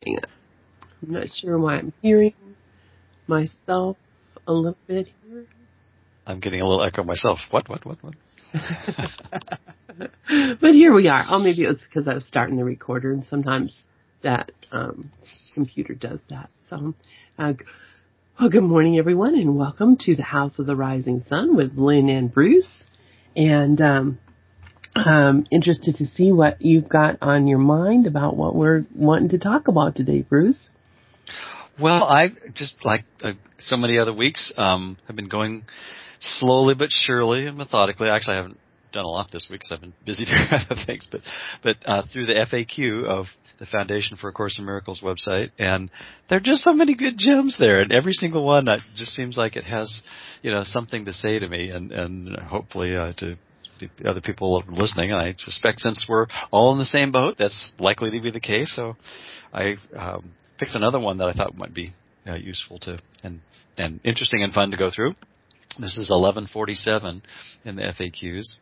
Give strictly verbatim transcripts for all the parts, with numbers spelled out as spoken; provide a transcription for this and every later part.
Hang on. I'm not sure why I'm hearing myself a little bit here. I'm getting a little echo myself. What, what, what, what? But here we are. Oh, maybe it was because I was starting the recorder, and sometimes that um, computer does that. So, uh, well, good morning, everyone, and welcome to the House of the Rising Sun with Lynn and Bruce. And um, I'm interested to see what you've got on your mind about what we're wanting to talk about today, Bruce. Well, I just like uh, so many other weeks um, have been going slowly but surely and methodically. Actually, I haven't done a lot this week because I've been busy doing other things, but but uh, through the F A Q of the Foundation for A Course in Miracles website, and there are just so many good gems there, and every single one uh, just seems like it has, you know, something to say to me, and and hopefully uh, to the other people listening. And I suspect since we're all in the same boat, that's likely to be the case. So I um, picked another one that I thought might be uh, useful to and and interesting and fun to go through. This is eleven forty-seven in the F A Qs.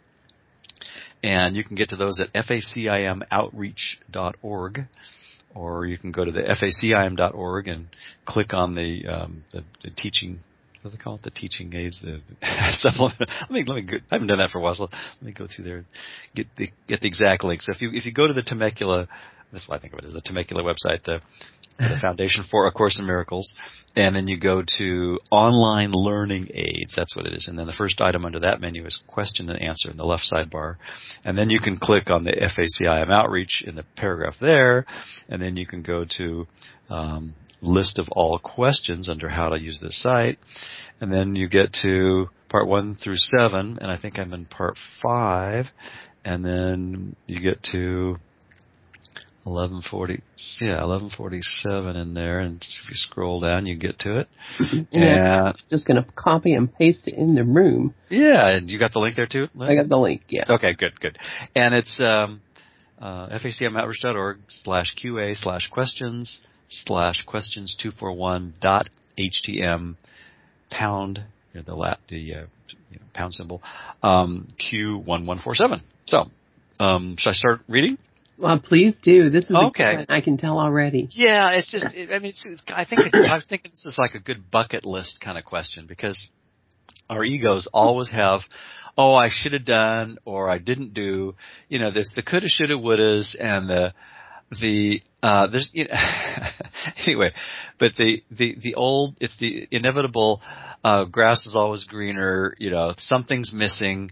And you can get to those at facim outreach dot org, or you can go to the facim dot org and click on the, um, the, the teaching, what do they call it, the teaching aids, the supplement. Let me, let me go, I haven't done that for a while, so let me go through there and get the, get the exact link. So if you, if you go to the Temecula, that's what I think of it as, the Temecula website, the, the Foundation for A Course in Miracles, and then you go to Online Learning Aids. That's what it is. And then the first item under that menu is Question and Answer in the left sidebar. And then you can click on the FACIM Outreach in the paragraph there, and then you can go to um, List of All Questions under How to Use this site. And then you get to part one through seven, and I think I'm in part five. And then you get to eleven forty, yeah, eleven forty-seven in there, and if you scroll down, you get to it. And, and I'm just going to copy and paste it in the room. Yeah, and you got the link there too, Lynn? I got the link, yeah. Okay, good, good. And it's um, uh, facim outreach dot org slash qa slash questions slash questions two forty-one dot htm pound, you know, the lat, the uh, you know, pound symbol, um, Q one one four seven. So, um, should I start reading? Well, please do. This is okay. a good one. I can tell already. Yeah, it's just, I mean, it's, I think, it's, I was thinking this is like a good bucket list kind of question, because our egos always have, oh, I should have done, or I didn't do, you know, there's the coulda, shoulda, wouldas, and the, the, uh, there's, you know, anyway, but the, the, the old, it's the inevitable, uh, grass is always greener, you know, something's missing,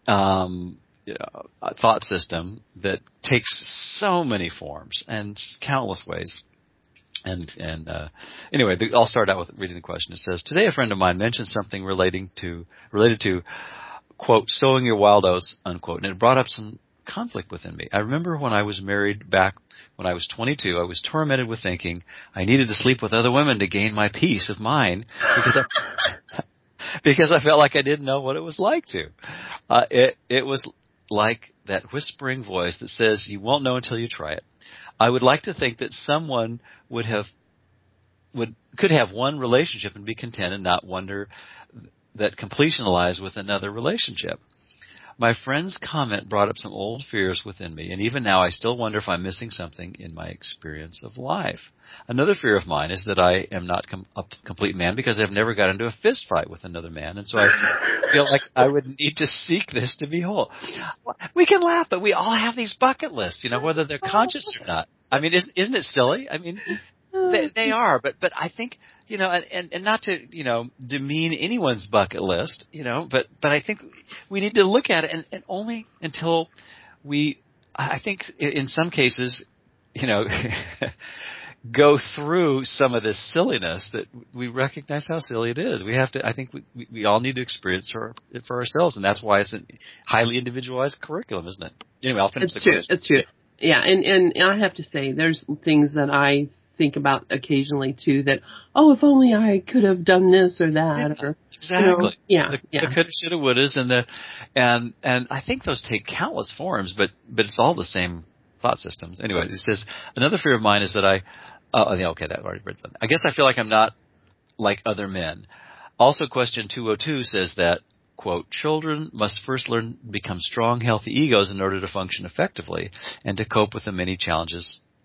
um, You know, a thought system that takes so many forms and countless ways. And and uh, anyway, the, I'll start out with reading the question. It says, today a friend of mine mentioned something relating to related to, quote, sowing your wild oats, unquote, and it brought up some conflict within me. I remember when I was married back when I was twenty-two, I was tormented with thinking I needed to sleep with other women to gain my peace of mind because I, because I felt like I didn't know what it was like to. Uh, it it was like that whispering voice that says you won't know until you try it. I would like to think that someone would have would could have one relationship and be content and not wonder that completion lies with another relationship. My friend's comment brought up some old fears within me, and even now I still wonder if I'm missing something in my experience of life. Another fear of mine is that I am not com- a complete man because I've never got into a fist fight with another man, and so I feel like I would need to seek this to be whole. We can laugh, but we all have these bucket lists, you know, whether they're conscious or not. I mean, isn't, isn't it silly? I mean, they, they are, but but I think, you know, and, and not to, you know, demean anyone's bucket list, you know, but, but I think we need to look at it, and, and only until we, I think in some cases, you know, go through some of this silliness that we recognize how silly it is. We have to, I think we, we all need to experience for, it for ourselves, and that's why it's a highly individualized curriculum, isn't it? Anyway, I'll finish it's the true. question. It's true. Yeah, and, and I have to say, there's things that I think about occasionally too that, oh, if only I could have done this or that. Yeah, or exactly. You know, yeah, the, yeah. the coulda, shoulda, wouldas, and the, and, and I think those take countless forms, but, but it's all the same thought systems. Anyway, it says, another fear of mine is that I, oh, yeah, okay, that already read that. I guess I feel like I'm not like other men. Also, question two oh two says that, quote, children must first learn to become strong, healthy egos in order to function effectively and to cope with the many challenges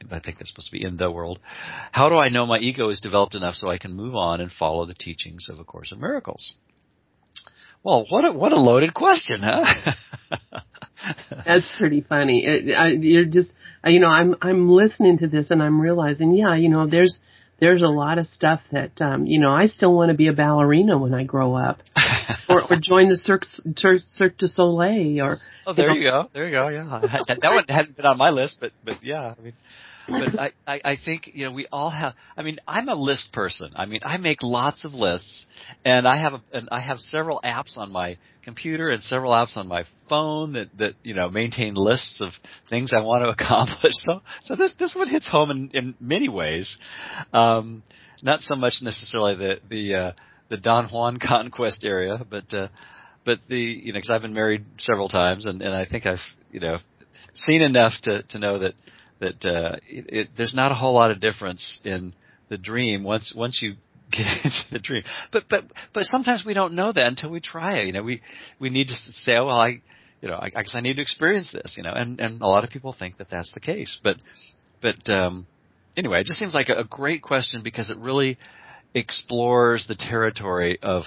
I think that's supposed to be in the world. How do I know my ego is developed enough so I can move on and follow the teachings of A Course in Miracles? Well, what a, what a loaded question, huh? That's pretty funny. It, I, you're just, you know, I'm I'm listening to this and I'm realizing, yeah, you know, there's there's a lot of stuff that, um, you know, I still want to be a ballerina when I grow up, or, or join the Cirque, Cirque, Cirque du Soleil, or. Oh, there you know. you go, there you go. Yeah, that, that one hasn't been on my list, but but yeah, I mean. But I, I, I think, you know, we all have, I mean, I'm a list person. I mean, I make lots of lists, and I have a, and I have several apps on my computer and several apps on my phone that, that, you know, maintain lists of things I want to accomplish. So, so this, this one hits home in, in many ways. Um, not so much necessarily the, the, uh, the Don Juan conquest area, but, uh, but the, you know, cause I've been married several times, and, and I think I've, you know, seen enough to, to know that, that uh, it, it, there's not a whole lot of difference in the dream once once you get into the dream. But but but sometimes we don't know that until we try it. You know, we we need to say, oh, well, I, you know, I, I guess I need to experience this. You know, and and a lot of people think that that's the case. But but um, anyway, it just seems like a, a great question because it really explores the territory of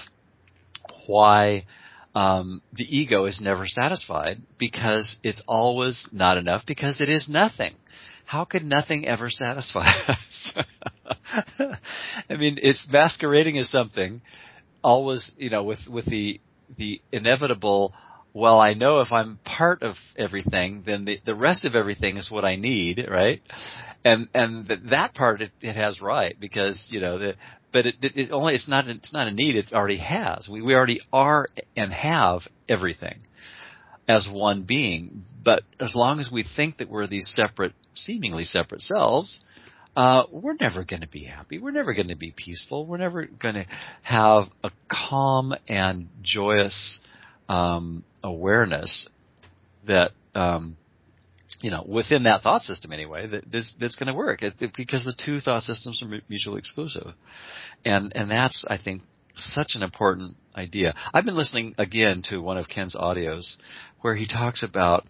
why. Um, the ego is never satisfied because it's always not enough because it is nothing. How could nothing ever satisfy us? I mean, it's masquerading as something, always, you know, with, with the, the inevitable, well, I know if I'm part of everything, then the, the rest of everything is what I need, right? And, and that, that part it, it has right because, you know, the, but it, it, it only, it's not, it's not a need, it already has. We, we already are and have everything as one being. But as long as we think that we're these separate, seemingly separate selves, uh, we're never going to be happy. We're never going to be peaceful. We're never going to have a calm and joyous, um, awareness that, um, you know, within that thought system anyway, that this, that's going to work it, it, because the two thought systems are mutually exclusive. And, and that's, I think, such an important idea. I've been listening again to one of Ken's audios where he talks about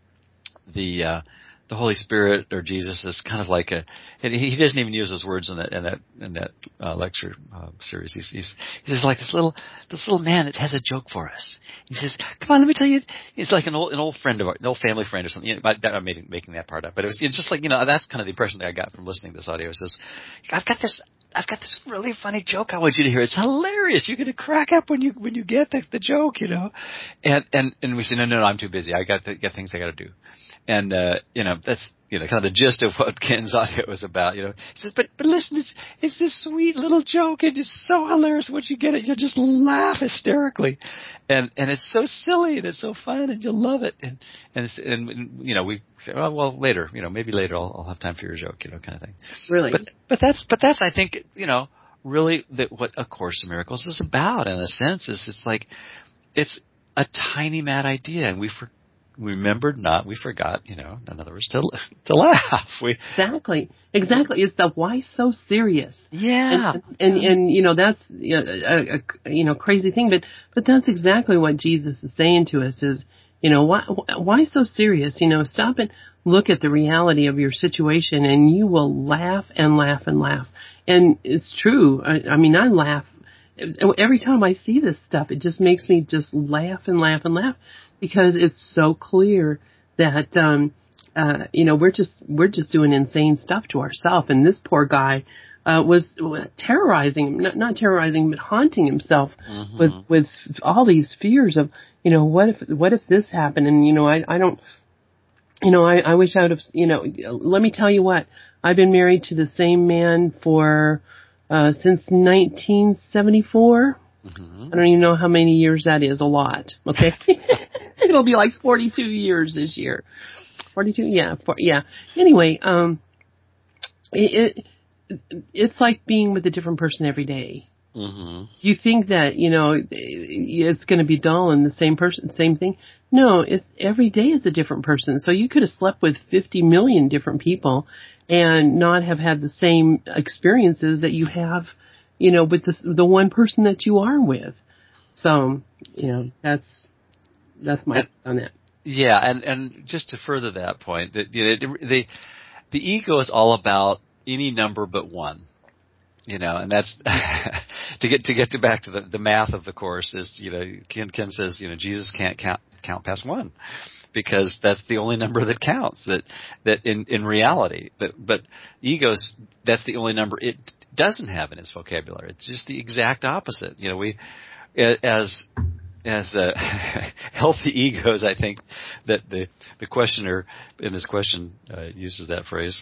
the, uh, the Holy Spirit or Jesus is kind of like a, and he doesn't even use those words in that in that in that uh, lecture uh, series. He's, he's he's like this little this little man that has a joke for us. He says, "Come on, let me tell you." He's like an old an old friend of our, an old family friend or something. You know, I'm making making that part up, but it was it's just like you know that's kind of the impression that I got from listening to this audio. It says, "I've got this." I've got this really funny joke I want you to hear. It's hilarious. You're going to crack up when you when you get the, the joke, you know. And and and we say, no, no, no, I'm too busy. I got the, got things I got to do. And uh, you know, that's you know kind of the gist of what Ken's audio was about. You know, he says, but but listen, it's it's this sweet little joke. It is so hilarious. Once you get it, you'll just laugh hysterically, and and it's so silly and it's so fun and you'll love it. And and it's, and, and you know, we say, oh well, later, you know, maybe later I'll, I'll have time for your joke, you know, kind of thing. Really, but but that's but that's I think you know really that what A Course in Miracles is about in a sense is it's like it's a tiny mad idea, and we for. We remembered not, we forgot, you know, in other words, to to laugh. We Exactly. Exactly. It's the why so serious. Yeah. And, and, yeah. and you know, that's you know, a, a, you know, crazy thing, but, but that's exactly what Jesus is saying to us is, you know, why, why so serious? You know, stop and look at the reality of your situation and you will laugh and laugh and laugh. And it's true. I, I mean, I laugh every time I see this stuff. It just makes me just laugh and laugh and laugh. Because it's so clear that um, uh, you know we're just we're just doing insane stuff to ourselves, and this poor guy uh, was terrorizing him, not, not terrorizing, but haunting himself mm-hmm. with with all these fears of you know what if what if this happened, and you know I I don't you know I, I wish I would have you know let me tell you what I've been married to the same man for uh, since nineteen seventy-four. Mm-hmm. I don't even know how many years that is. A lot. Okay. It'll be like forty-two years this year. forty-two? Yeah. For, yeah. Anyway, um, it, it, it's like being with a different person every day. Mm-hmm. You think that, you know, it's going to be dull and the same person, same thing. No, it's every day it's a different person. So you could have slept with fifty million different people and not have had the same experiences that you have, you know, with the, the one person that you are with. So, you know, that's, that's my and, on that. Yeah. And, and just to further that point, that you know, the, the ego is all about any number but one. You know, and that's to get to get to back to the, the math of the Course is, you know, Ken, Ken says, you know, Jesus can't count count past one because that's the only number that counts. That that in, in reality, but but egos, that's the only number it doesn't have in its vocabulary. It's just the exact opposite. You know, we as as uh, healthy egos, I think that the the questioner in this question uh, uses that phrase.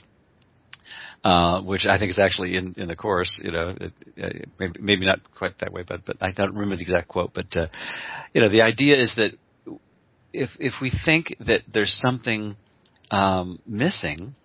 Uh, which I think is actually in, in the Course, you know, it, it, maybe, maybe not quite that way, but, but I don't remember the exact quote. But, uh, you know, the idea is that if, if we think that there's something, um, missing,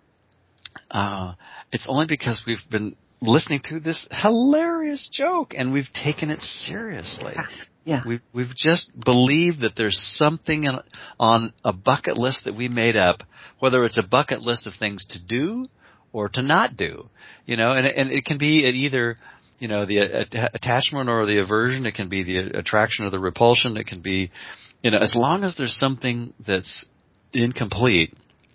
uh, it's only because we've been listening to this hilarious joke and we've taken it seriously. Yeah. We've, we've just believed that there's something in, on a bucket list that we made up, whether it's a bucket list of things to do, or to not do, you know, and and it can be at either, you know, the att- attachment or the aversion. It can be the attraction or the repulsion. It can be, you know, as long as there's something that's incomplete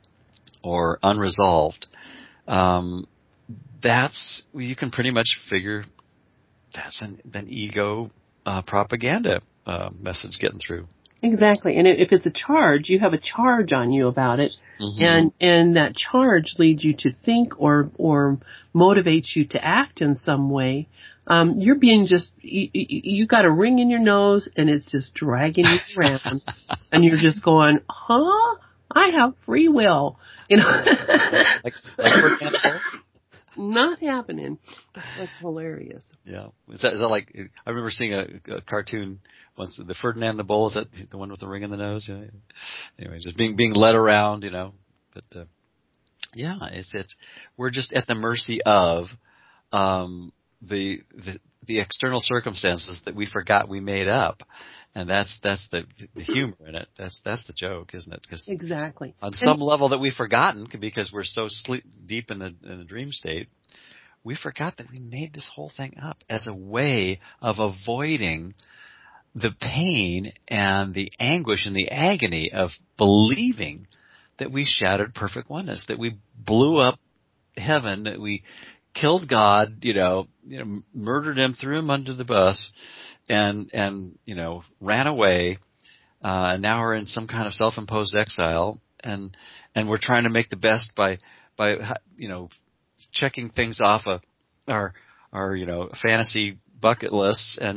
or unresolved, um, that's you can pretty much figure that's an, an ego uh, propaganda uh, message getting through. Exactly. And if it's a charge, you have a charge on you about it. Mm-hmm. And, and that charge leads you to think or, or motivates you to act in some way. Um, you're being just, you, you got a ring in your nose and it's just dragging you around and you're just going, huh? I have free will. You know, like, like not happening. That's hilarious. Yeah. Is that, is that like, I remember seeing a, a cartoon once, the Ferdinand the Bull, is that the one with the ring in the nose? You know? Anyway, just being, being led around, you know, but, uh, yeah, it's, it's, we're just at the mercy of, um, the, the, the external circumstances that we forgot we made up. And that's, that's the, the humor in it. That's, that's the joke, isn't it? Cause exactly. On some and, level that we've forgotten because we're so sleep, deep in the, in the dream state, we forgot that we made this whole thing up as a way of avoiding the pain and the anguish and the agony of believing that we shattered perfect oneness, that we blew up heaven, that we killed God, you know, you know, murdered him, threw him under the bus, and and you know, ran away. Uh, and now we're in some kind of self-imposed exile, and and we're trying to make the best by by you know checking things off a, our our you know fantasy bucket lists, and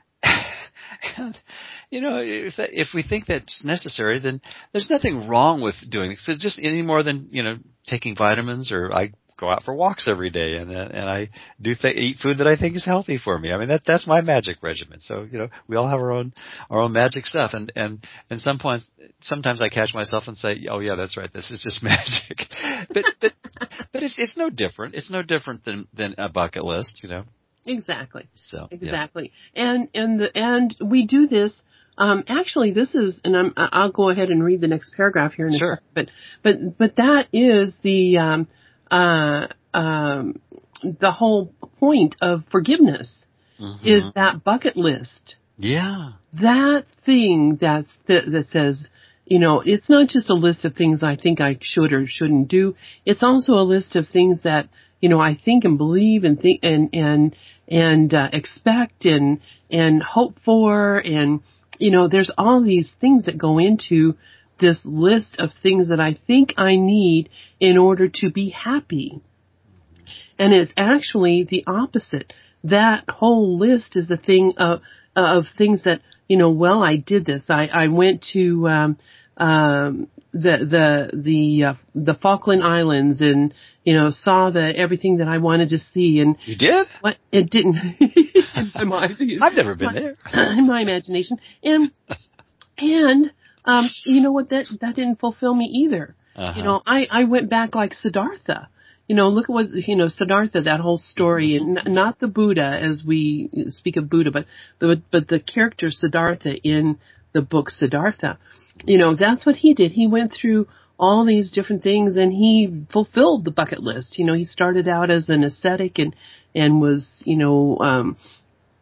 and you know if that, if we think that's necessary, then there's nothing wrong with doing it. So just any more than you know taking vitamins, or I go out for walks every day, and and I do th- eat food that I think is healthy for me. I mean that that's my magic regimen. So you know we all have our own our own magic stuff, and and and some points sometimes I catch myself and say, oh yeah, that's right, this is just magic. but but but it's it's no different. It's no different than than a bucket list, you know. Exactly. So exactly, yeah. and and the and we do this. Um, actually, this is, and I'm, I'll go ahead and read the next paragraph here in a sure. second. But but but that is the um, uh, um, the whole point of forgiveness mm-hmm. is that bucket list. Yeah. That thing that's that, that says, you know, it's not just a list of things I think I should or shouldn't do. It's also a list of things that, you know, I think and believe and think and and and uh, expect and and hope for, and you know, there's all these things that go into this list of things that I think I need in order to be happy. And it's actually the opposite. That whole list is the thing of of things that, you know, well, I did this. I I went to um um the the the uh, the Falkland Islands and, you know, saw the everything that I wanted to see. And you did? What it didn't. in my mind, I've never been my, there. In my imagination, and and um, you know what? That that didn't fulfill me either. Uh-huh. You know, I I went back like Siddhartha. You know, look at what, you know, Siddhartha, that whole story, and n- not the Buddha as we speak of Buddha, but the but the character Siddhartha in the book Siddhartha. You know, that's what he did. He went through all these different things and he fulfilled the bucket list. You know, he started out as an ascetic and, and was, you know, um,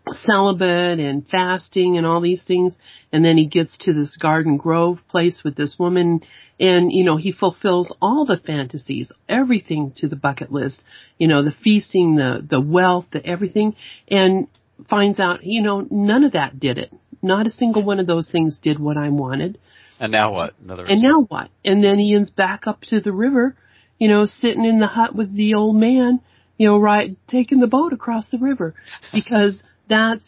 celibate and fasting and all these things. And then he gets to this Garden Grove place with this woman, and, you know, he fulfills all the fantasies, everything to the bucket list, you know, the feasting, the, the wealth, the everything, and finds out, you know, none of that did it. Not a single one of those things did what I wanted. And now what? Another and now what? And then he ends back up to the river, you know, sitting in the hut with the old man, you know, right, taking the boat across the river, because that's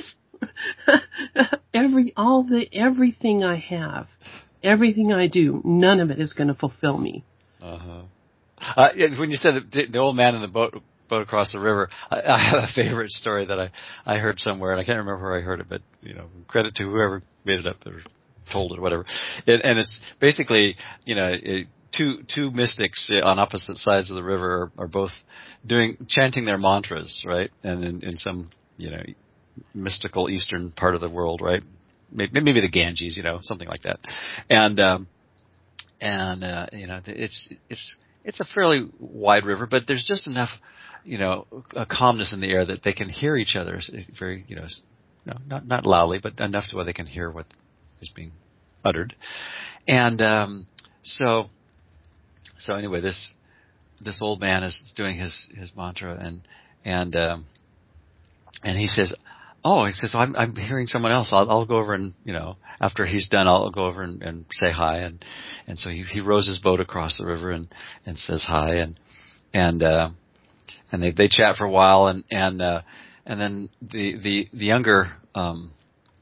every, all the, everything I have, everything I do, none of it is going to fulfill me. Uh-huh. Uh, when you said the, the old man in the boat, boat across the river, I, I have a favorite story that I, I heard somewhere, and I can't remember where I heard it, but, you know, credit to whoever made it up or told it or whatever. It, and it's basically, you know, it, two, two mystics on opposite sides of the river are, are both doing, chanting their mantras, right? And in, in some, you know, mystical eastern part of the world, right? Maybe, maybe the Ganges, you know, something like that. And, um, and, uh, you know, it's, it's, it's a fairly wide river, but there's just enough, you know, a calmness in the air that they can hear each other very, you know, you know not, not loudly, but enough to where they can hear what is being uttered. And, um, so, so anyway, this, this old man is doing his, his mantra, and, and, um, and he says, oh, he says, I'm, I'm hearing someone else. I'll, I'll go over and, you know, after he's done, I'll go over and, and say hi. And, and so he, he rows his boat across the river and, and says hi. And, and, uh, and they, they chat for a while. And, and, uh, and then the, the, the younger, um,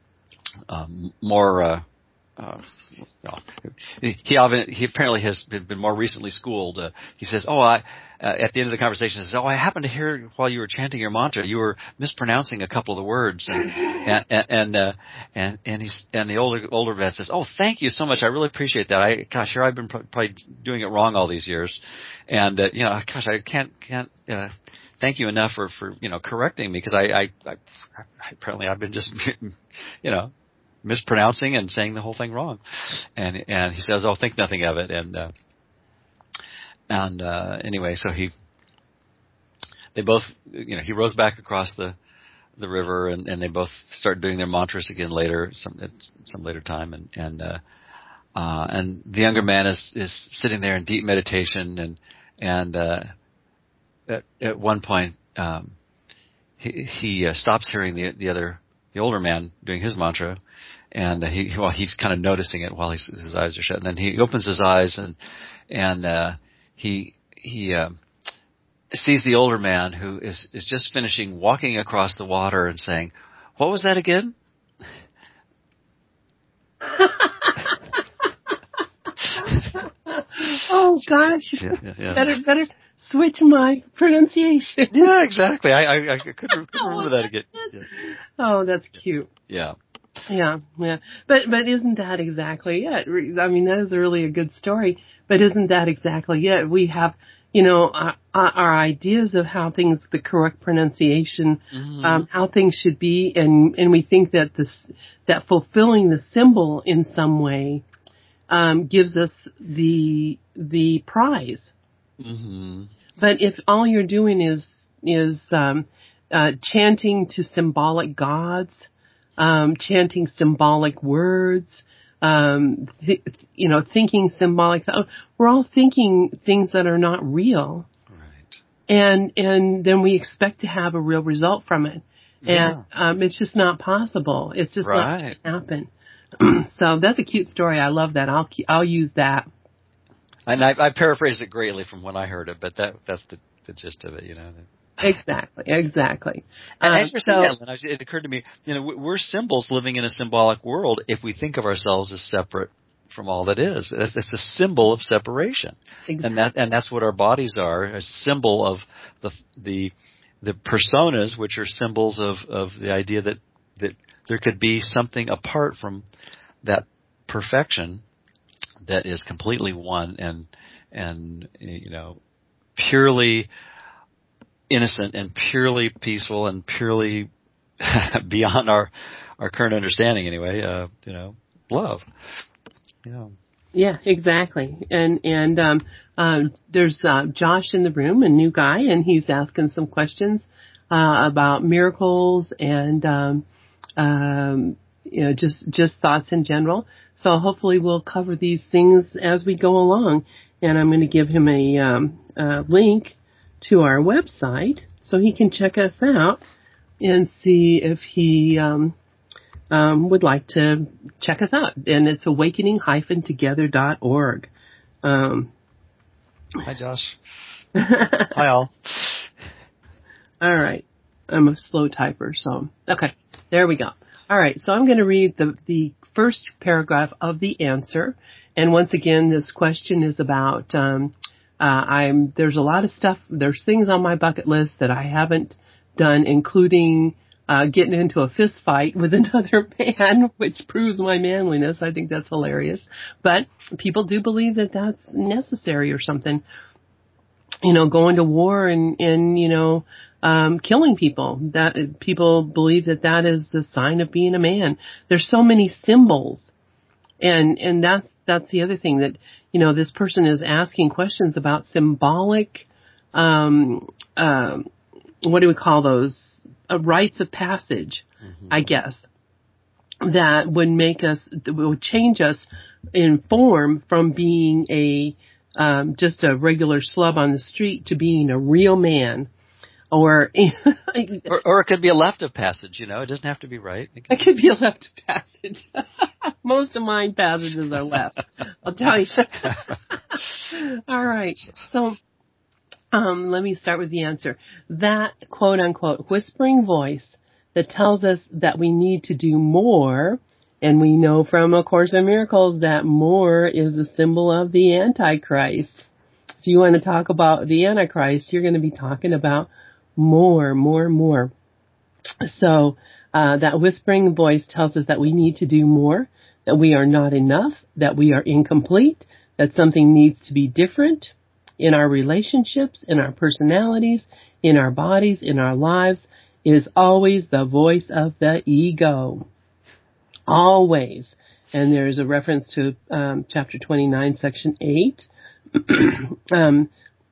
um, more, uh, Uh, well, he he apparently has been more recently schooled. Uh, he says, "Oh, I." Uh, at the end of the conversation, he says, "Oh, I happened to hear while you were chanting your mantra, you were mispronouncing a couple of the words." And and and and uh, and, and he's and the older older man says, "Oh, thank you so much. I really appreciate that. I gosh, here I've been probably doing it wrong all these years, and uh, you know, gosh, I can't can't." Uh, Thank you enough for, for you know correcting me, because I, I, I apparently I've been just you know mispronouncing and saying the whole thing wrong." And and he says, "Oh, think nothing of it." And uh, and uh, anyway, so he they both you know he rows back across the the river, and, and they both start doing their mantras again later, some at some later time, and and uh, uh, and the younger man is is sitting there in deep meditation, and and uh, at at one point um, he he uh, stops hearing the the other the older man doing his mantra. And uh, he, well, he's kind of noticing it while he's, his eyes are shut. And then he opens his eyes, and and uh, he he uh, sees the older man, who is is just finishing walking across the water and saying, "What was that again?" Oh gosh! Yeah, yeah, yeah. Better better switch my pronunciation. Yeah, exactly. I I, I couldn't, couldn't remember that again. Yeah. Oh, that's cute. Yeah. Yeah, yeah. But but isn't that exactly it? I mean, that is really a good story. But isn't that exactly it? We have, you know, our, our ideas of how things, the correct pronunciation, mm-hmm. um, how things should be, and and we think that this that fulfilling the symbol in some way um, gives us the the prize. Mm-hmm. But if all you're doing is is um, uh, chanting to symbolic gods, Um, chanting symbolic words, um, th- you know, thinking symbolic. We're all thinking things that are not real, right? And and then we expect to have a real result from it, and yeah. um, it's just not possible. It's just right. not going to happen. So that's a cute story. I love that. I'll I'll use that. And I, I paraphrased it greatly from when I heard it, but that that's the, the gist of it, you know. Exactly, exactly. And um, as you're so, saying that, Lynn, it occurred to me, you know, we're symbols living in a symbolic world if we think of ourselves as separate from all that is. It's a symbol of separation. Exactly. And that and that's what our bodies are, a symbol of the the the personas, which are symbols of, of the idea that, that there could be something apart from that perfection that is completely one and and you know purely innocent and purely peaceful and purely beyond our our current understanding anyway, uh, you know, love. Yeah. Yeah, exactly. And and um, um, there's uh, Josh in the room, a new guy, and he's asking some questions. uh, about miracles and, um, um, you know, just, just thoughts in general. So hopefully we'll cover these things as we go along. And I'm going to give him a, um, a link to our website so he can check us out and see if he, um, um, would like to check us out. And it's awakening dash together dot org. Um, Hi, Josh. Hi, all. All right. I'm a slow typer, so, okay. There we go. All right. So I'm going to read the, the first paragraph of the answer. And once again, this question is about, um, uh, I'm, there's a lot of stuff, there's things on my bucket list that I haven't done, including, uh, getting into a fist fight with another man, which proves my manliness. I think that's hilarious. But people do believe that that's necessary or something. You know, going to war and, and, you know, um, killing people. That people believe that that is the sign of being a man. There's so many symbols. And, and that's, that's the other thing that, you know, this person is asking questions about symbolic, um, um, what do we call those? Uh, rites of passage, mm-hmm. I guess, that would make us, that would change us in form from being a, um, just a regular slub on the street to being a real man. Or, or, or it could be a left of passage, you know, it doesn't have to be right. It could, it could be a left of passage. Most of mine passages are left. I'll tell you. All right. So, um, let me start with the answer. That quote unquote whispering voice that tells us that we need to do more, and we know from A Course in Miracles that more is a symbol of the Antichrist. If you want to talk about the Antichrist, you're going to be talking about more, more, more. So uh, that whispering voice tells us that we need to do more, that we are not enough, that we are incomplete, that something needs to be different in our relationships, in our personalities, in our bodies, in our lives, is always the voice of the ego. Always. And there's a reference to um, chapter twenty-nine, section eight. um,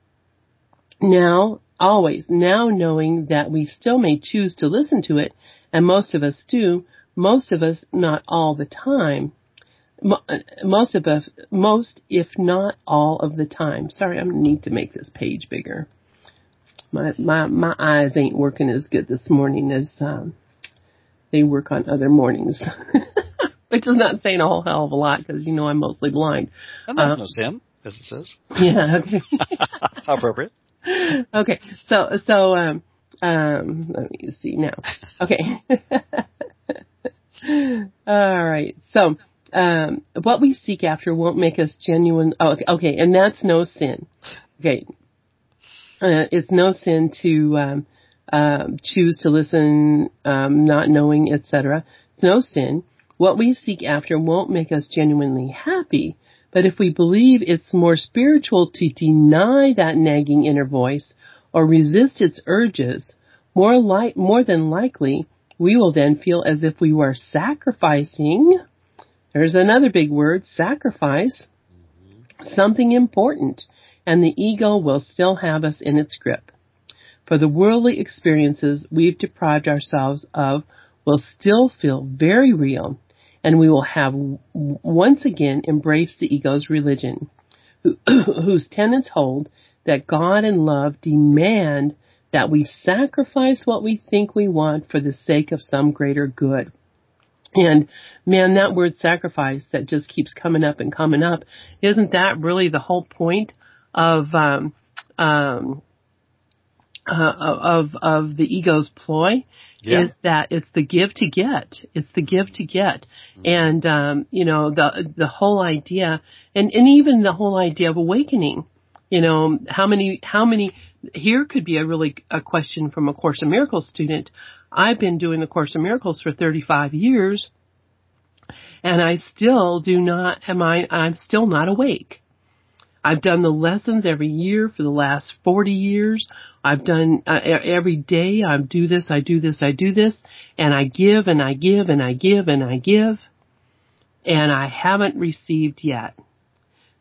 now, always, now knowing that we still may choose to listen to it, and most of us do, most of us not all the time, most of us, most if not all of the time. Sorry, I need to make this page bigger. My my my eyes ain't working as good this morning as um, they work on other mornings. Which is not saying a whole hell of a lot because, you know, I'm mostly blind. And that's uh, no sin, as it says. Yeah, okay. How appropriate. Okay, so, so, um, um, let me see now. Okay. All right. So, um, what we seek after won't make us genuine. Oh, okay, okay. And that's no sin. Okay. Uh, it's no sin to, um, um, choose to listen, um, not knowing, et cetera. It's no sin. What we seek after won't make us genuinely happy, but if we believe it's more spiritual to deny that nagging inner voice or resist its urges, more like, more than likely, we will then feel as if we were sacrificing, there's another big word, sacrifice, mm-hmm. something important, and the ego will still have us in its grip. For the worldly experiences we've deprived ourselves of will still feel very real, and we will have once again embraced the ego's religion, whose tenets hold that God and love demand that we sacrifice what we think we want for the sake of some greater good. And man, that word sacrifice that just keeps coming up and coming up, isn't that really the whole point of um, um, uh, of of the ego's ploy? Yeah. Is that it's the give to get. It's the give to get. Mm-hmm. And, um, you know, the, the whole idea, and, and even the whole idea of awakening, you know, how many, how many, here could be a really, a question from a Course in Miracles student. I've been doing the Course in Miracles for thirty-five years, and I still do not, am I, I'm still not awake. I've done the lessons every year for the last forty years. I've done uh, every day. I do this, I do this, I do this, and I give and I give and I give and I give, and I haven't received yet.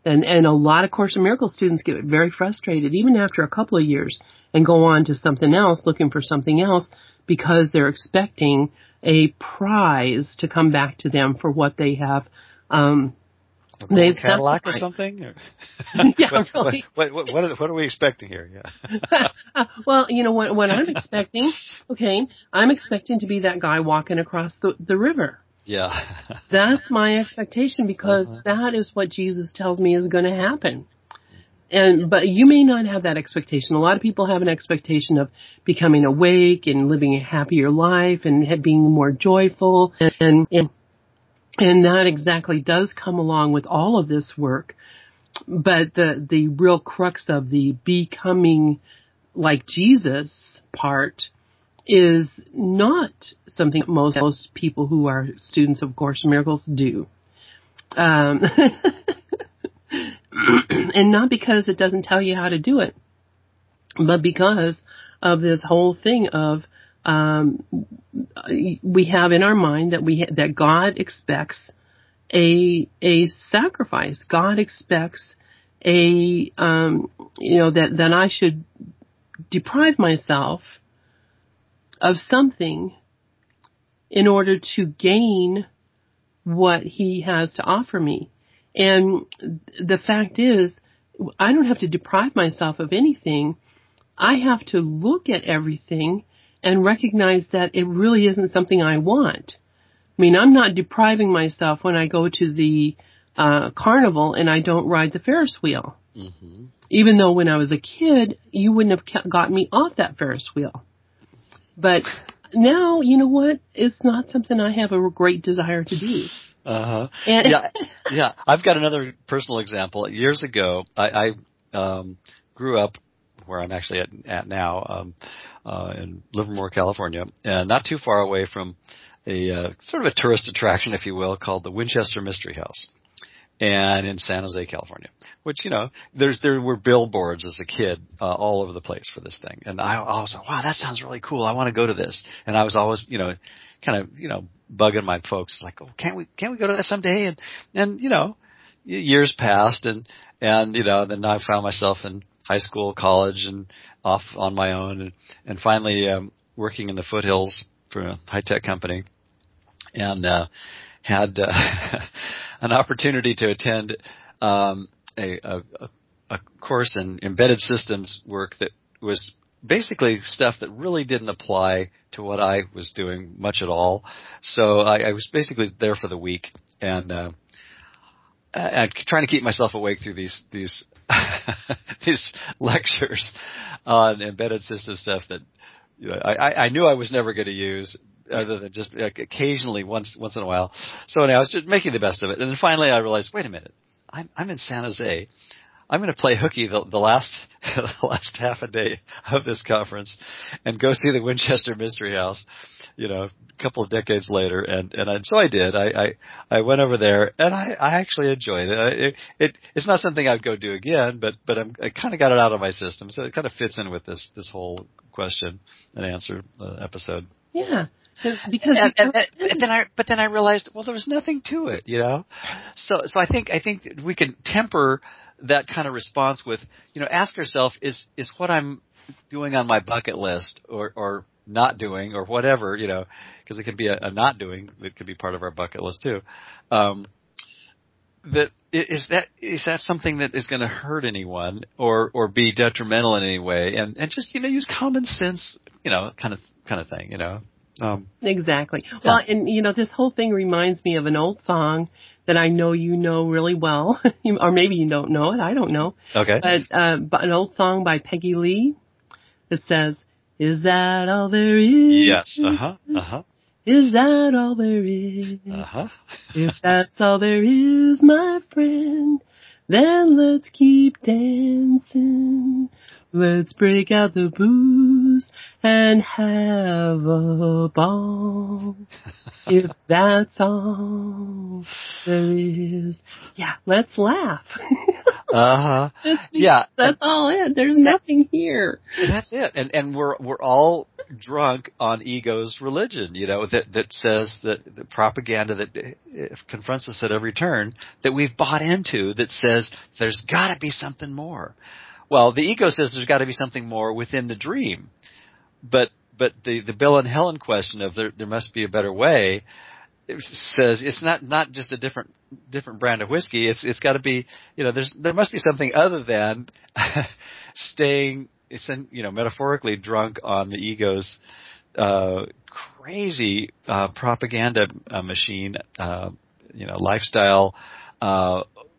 And, and a lot of Course in Miracles students get very frustrated, even after a couple of years, and go on to something else, looking for something else, because they're expecting a prize to come back to them for what they have. Um, a gold Cadillac or something? Or yeah, what, really. What, what, what, are, what are we expecting here? Yeah. Well, you know what? What I'm expecting? Okay, I'm expecting to be that guy walking across the, the river. Yeah. That's my expectation, because uh-huh. that is what Jesus tells me is going to happen. And but you may not have that expectation. A lot of people have an expectation of becoming awake and living a happier life and being more joyful, and and and that exactly does come along with all of this work. But the the real crux of the becoming like Jesus part is not something that most most people who are students of Course in Miracles do. Um, and not because it doesn't tell you how to do it, but because of this whole thing of um, we have in our mind that we ha- that God expects a a sacrifice. God expects a um, you know that that I should deprive myself of something in order to gain what He has to offer me. And the fact is, I don't have to deprive myself of anything. I have to look at everything and recognize that it really isn't something I want. I mean, I'm not depriving myself when I go to the uh, carnival and I don't ride the Ferris wheel. Mm-hmm. Even though when I was a kid, you wouldn't have got me off that Ferris wheel. But now, you know what? It's not something I have a great desire to do. Uh-huh. Yeah, yeah. I've got another personal example. Years ago, I, I um, grew up where I'm actually at, at now, um, uh, in Livermore, California, and not too far away from a uh, sort of a tourist attraction, if you will, called the Winchester Mystery House, and in San Jose, California. Which, you know, there's there were billboards as a kid uh, all over the place for this thing, and I, I was like, wow, that sounds really cool. I want to go to this, and I was always, you know, kind of, you know, bugging my folks like, oh, can't we can't we go to that someday? And and you know, years passed, and and you know, then I found myself in high school, college, and off on my own, and and finally um, working in the foothills for a high tech company, and uh, had uh, an opportunity to attend um, a, a a course in embedded systems work that was basically stuff that really didn't apply to what I was doing much at all. So I, I was basically there for the week, and uh, and trying to keep myself awake through these these these lectures on embedded system stuff that, you know, I, I knew I was never going to use, other than just like occasionally once once in a while. So anyway, I was just making the best of it, and then finally I realized, wait a minute, I'm I'm in San Jose. I'm going to play hooky the, the last the last half a day of this conference and go see the Winchester Mystery House, you know, a couple of decades later. And, and I, so I did. I, I, I went over there, and I, I actually enjoyed it. it. It It's not something I'd go do again, but, but I'm, I kind of got it out of my system. So it kind of fits in with this, this whole question and answer uh, episode. Yeah. Because and, and, and, and then I, but then I realized, well, there was nothing to it, you know. So, so I think I think we can temper that kind of response with, you know, ask yourself, is is what I'm doing on my bucket list, or or not doing, or whatever, you know, because it could be a, a not doing that could be part of our bucket list too. Um, that is that is that something that is going to hurt anyone or or be detrimental in any way, and and just, you know, use common sense, you know, kind of kind of thing, you know. Um, exactly. Well, and, you know, this whole thing reminds me of an old song that I know you know really well, or maybe you don't know it. I don't know. Okay. But uh, an old song by Peggy Lee that says, "Is that all there is? Yes. Uh huh. Uh huh. Is that all there is? Uh huh. If that's all there is, my friend, then let's keep dancing. Let's break out the booze and have a ball. If that's all there is." Yeah, let's laugh. Uh huh. Yeah. That's all it. There's nothing here. That's it. And and we're we're all drunk on ego's religion, you know, that, that says that the propaganda that uh, confronts us at every turn that we've bought into that says there's got to be something more. Well, the ego says there's got to be something more within the dream. But but the, the Bill and Helen question of there, there must be a better way it says it's not, not just a different different brand of whiskey. It's it's got to be, you know, there's there must be something other than staying, you know, metaphorically drunk on the ego's uh, crazy uh, propaganda uh, machine, uh, you know, lifestyle uh,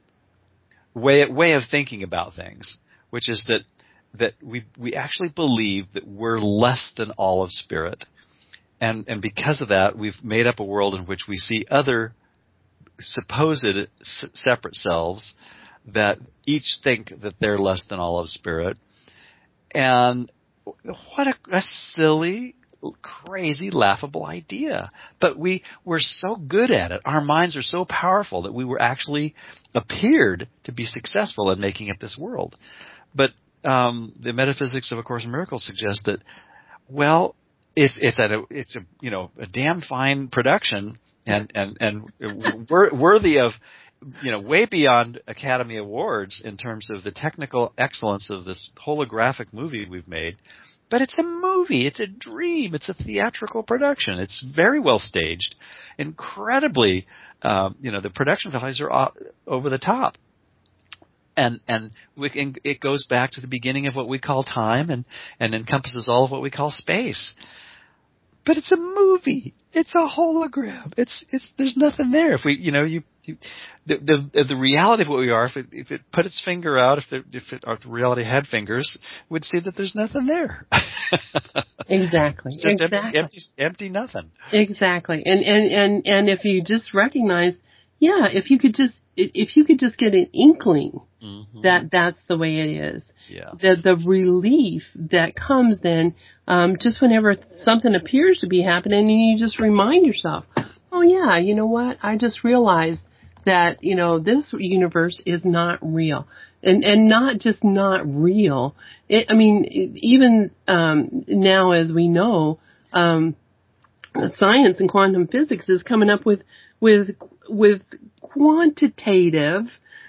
way way of thinking about things, which is that that we we actually believe that we're less than all of spirit. And and because of that, we've made up a world in which we see other supposed s- separate selves that each think that they're less than all of spirit. And what a, a silly, crazy, laughable idea. But we, we're so good at it. Our minds are so powerful that we were actually appeared to be successful in making up this world. But um, the metaphysics of A Course in Miracles suggests that, well, It's it's a it's a you know a damn fine production and and and worthy of, you know, way beyond Academy Awards in terms of the technical excellence of this holographic movie we've made. But it's a movie, it's a dream, it's a theatrical production. It's very well staged, incredibly. Um, you know, the production values are over the top. And and we can, it goes back to the beginning of what we call time and, and encompasses all of what we call space. But it's a movie. It's a hologram. It's it's there's nothing there. If we, you know, you, you the, the the reality of what we are, if it if it put its finger out, if it, if, it, if reality had fingers, we'd see that there's nothing there. Exactly. It's just exactly. Empty, empty, empty nothing. Exactly. And and and and if you just recognize, yeah, if you could just if you could just get an inkling mm-hmm. that that's the way it is. Yeah. The the relief that comes then, um, just whenever something appears to be happening, and you just remind yourself, oh yeah, you know what? I just realized that, you know, this universe is not real, and and not just not real. It, I mean, it, even um, now, as we know, um, science and quantum physics is coming up with with with quantitative.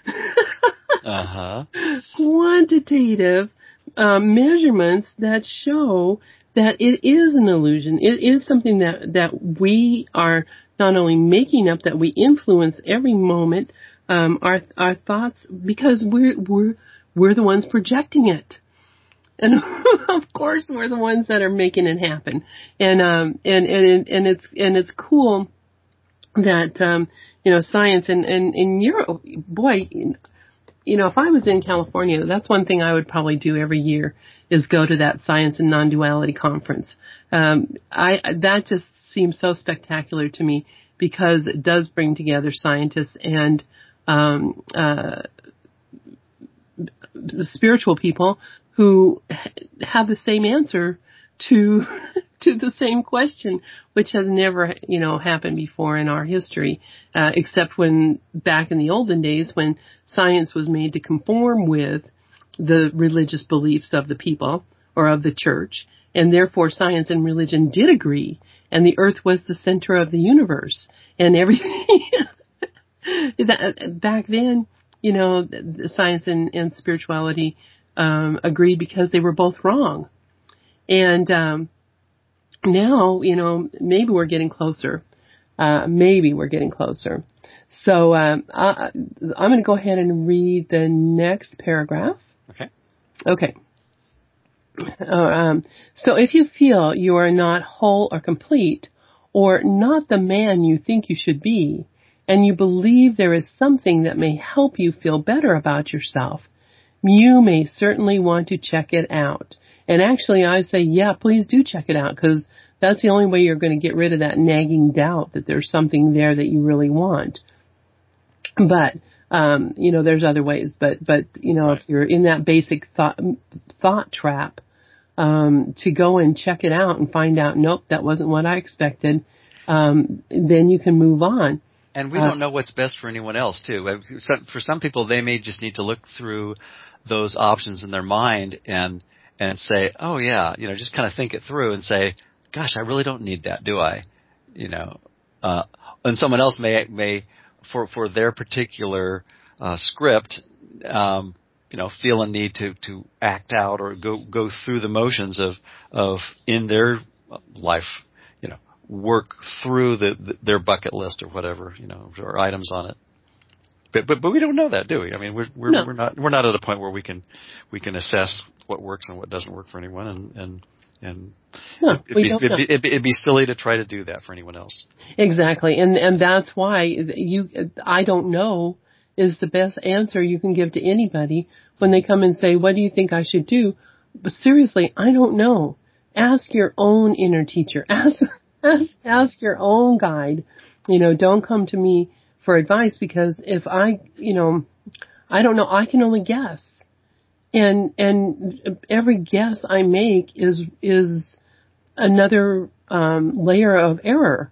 uh-huh. Quantitative um, measurements that show that it is an illusion. It is something that, that we are not only making up, that we influence every moment, um, our our thoughts, because we're we're we're the ones projecting it, and of course we're the ones that are making it happen. And um and and and it's and it's cool that um you know science and and and you're boy. You know, if I was in California, that's one thing I would probably do every year is go to that Science and Non-Duality Conference. Um, I that just seems so spectacular to me because it does bring together scientists and um, uh, spiritual people who have the same answer to to the same question, which has never, you know, happened before in our history, uh, except when back in the olden days when science was made to conform with the religious beliefs of the people or of the church, and therefore science and religion did agree, and the earth was the center of the universe, and everything. Back then, you know, the science and, and spirituality um, agreed because they were both wrong. And um, now, you know, maybe we're getting closer. Uh, maybe we're getting closer. So um, I, I'm going to go ahead and read the next paragraph. Okay. Okay. Uh, um, so if you feel you are not whole or complete, or not the man you think you should be, and you believe there is something that may help you feel better about yourself, you may certainly want to check it out. And actually, I say, yeah, please do check it out, because that's the only way you're going to get rid of that nagging doubt that there's something there that you really want. But, um, you know, there's other ways. But, but you know, if you're in that basic thought, thought trap, um, to go and check it out and find out, nope, that wasn't what I expected, um, then you can move on. And we uh, don't know what's best for anyone else, too. For some people, they may just need to look through those options in their mind and and say, oh yeah, you know, just kind of think it through and say, gosh, I really don't need that, do I? You know, uh, and someone else may, may, for, for their particular, uh, script, um, you know, feel a need to, to act out or go, go through the motions of, of in their life, you know, work through the, the their bucket list or whatever, you know, or items on it. But, but, but we don't know that, do we? I mean, we're, we're, No. we're not, we're not at a point where we can, we can assess what works and what doesn't work for anyone, and, and, and no, it'd, we be, don't it'd, know. be, it'd, be, it'd be silly to try to do that for anyone else. Exactly. And, and that's why you, I don't know is the best answer you can give to anybody when they come and say, what do you think I should do? But seriously, I don't know. Ask your own inner teacher. Ask, ask, ask your own guide. You know, don't come to me for advice, because if I, you know, I don't know, I can only guess. And, and every guess I make is, is another, um, layer of error.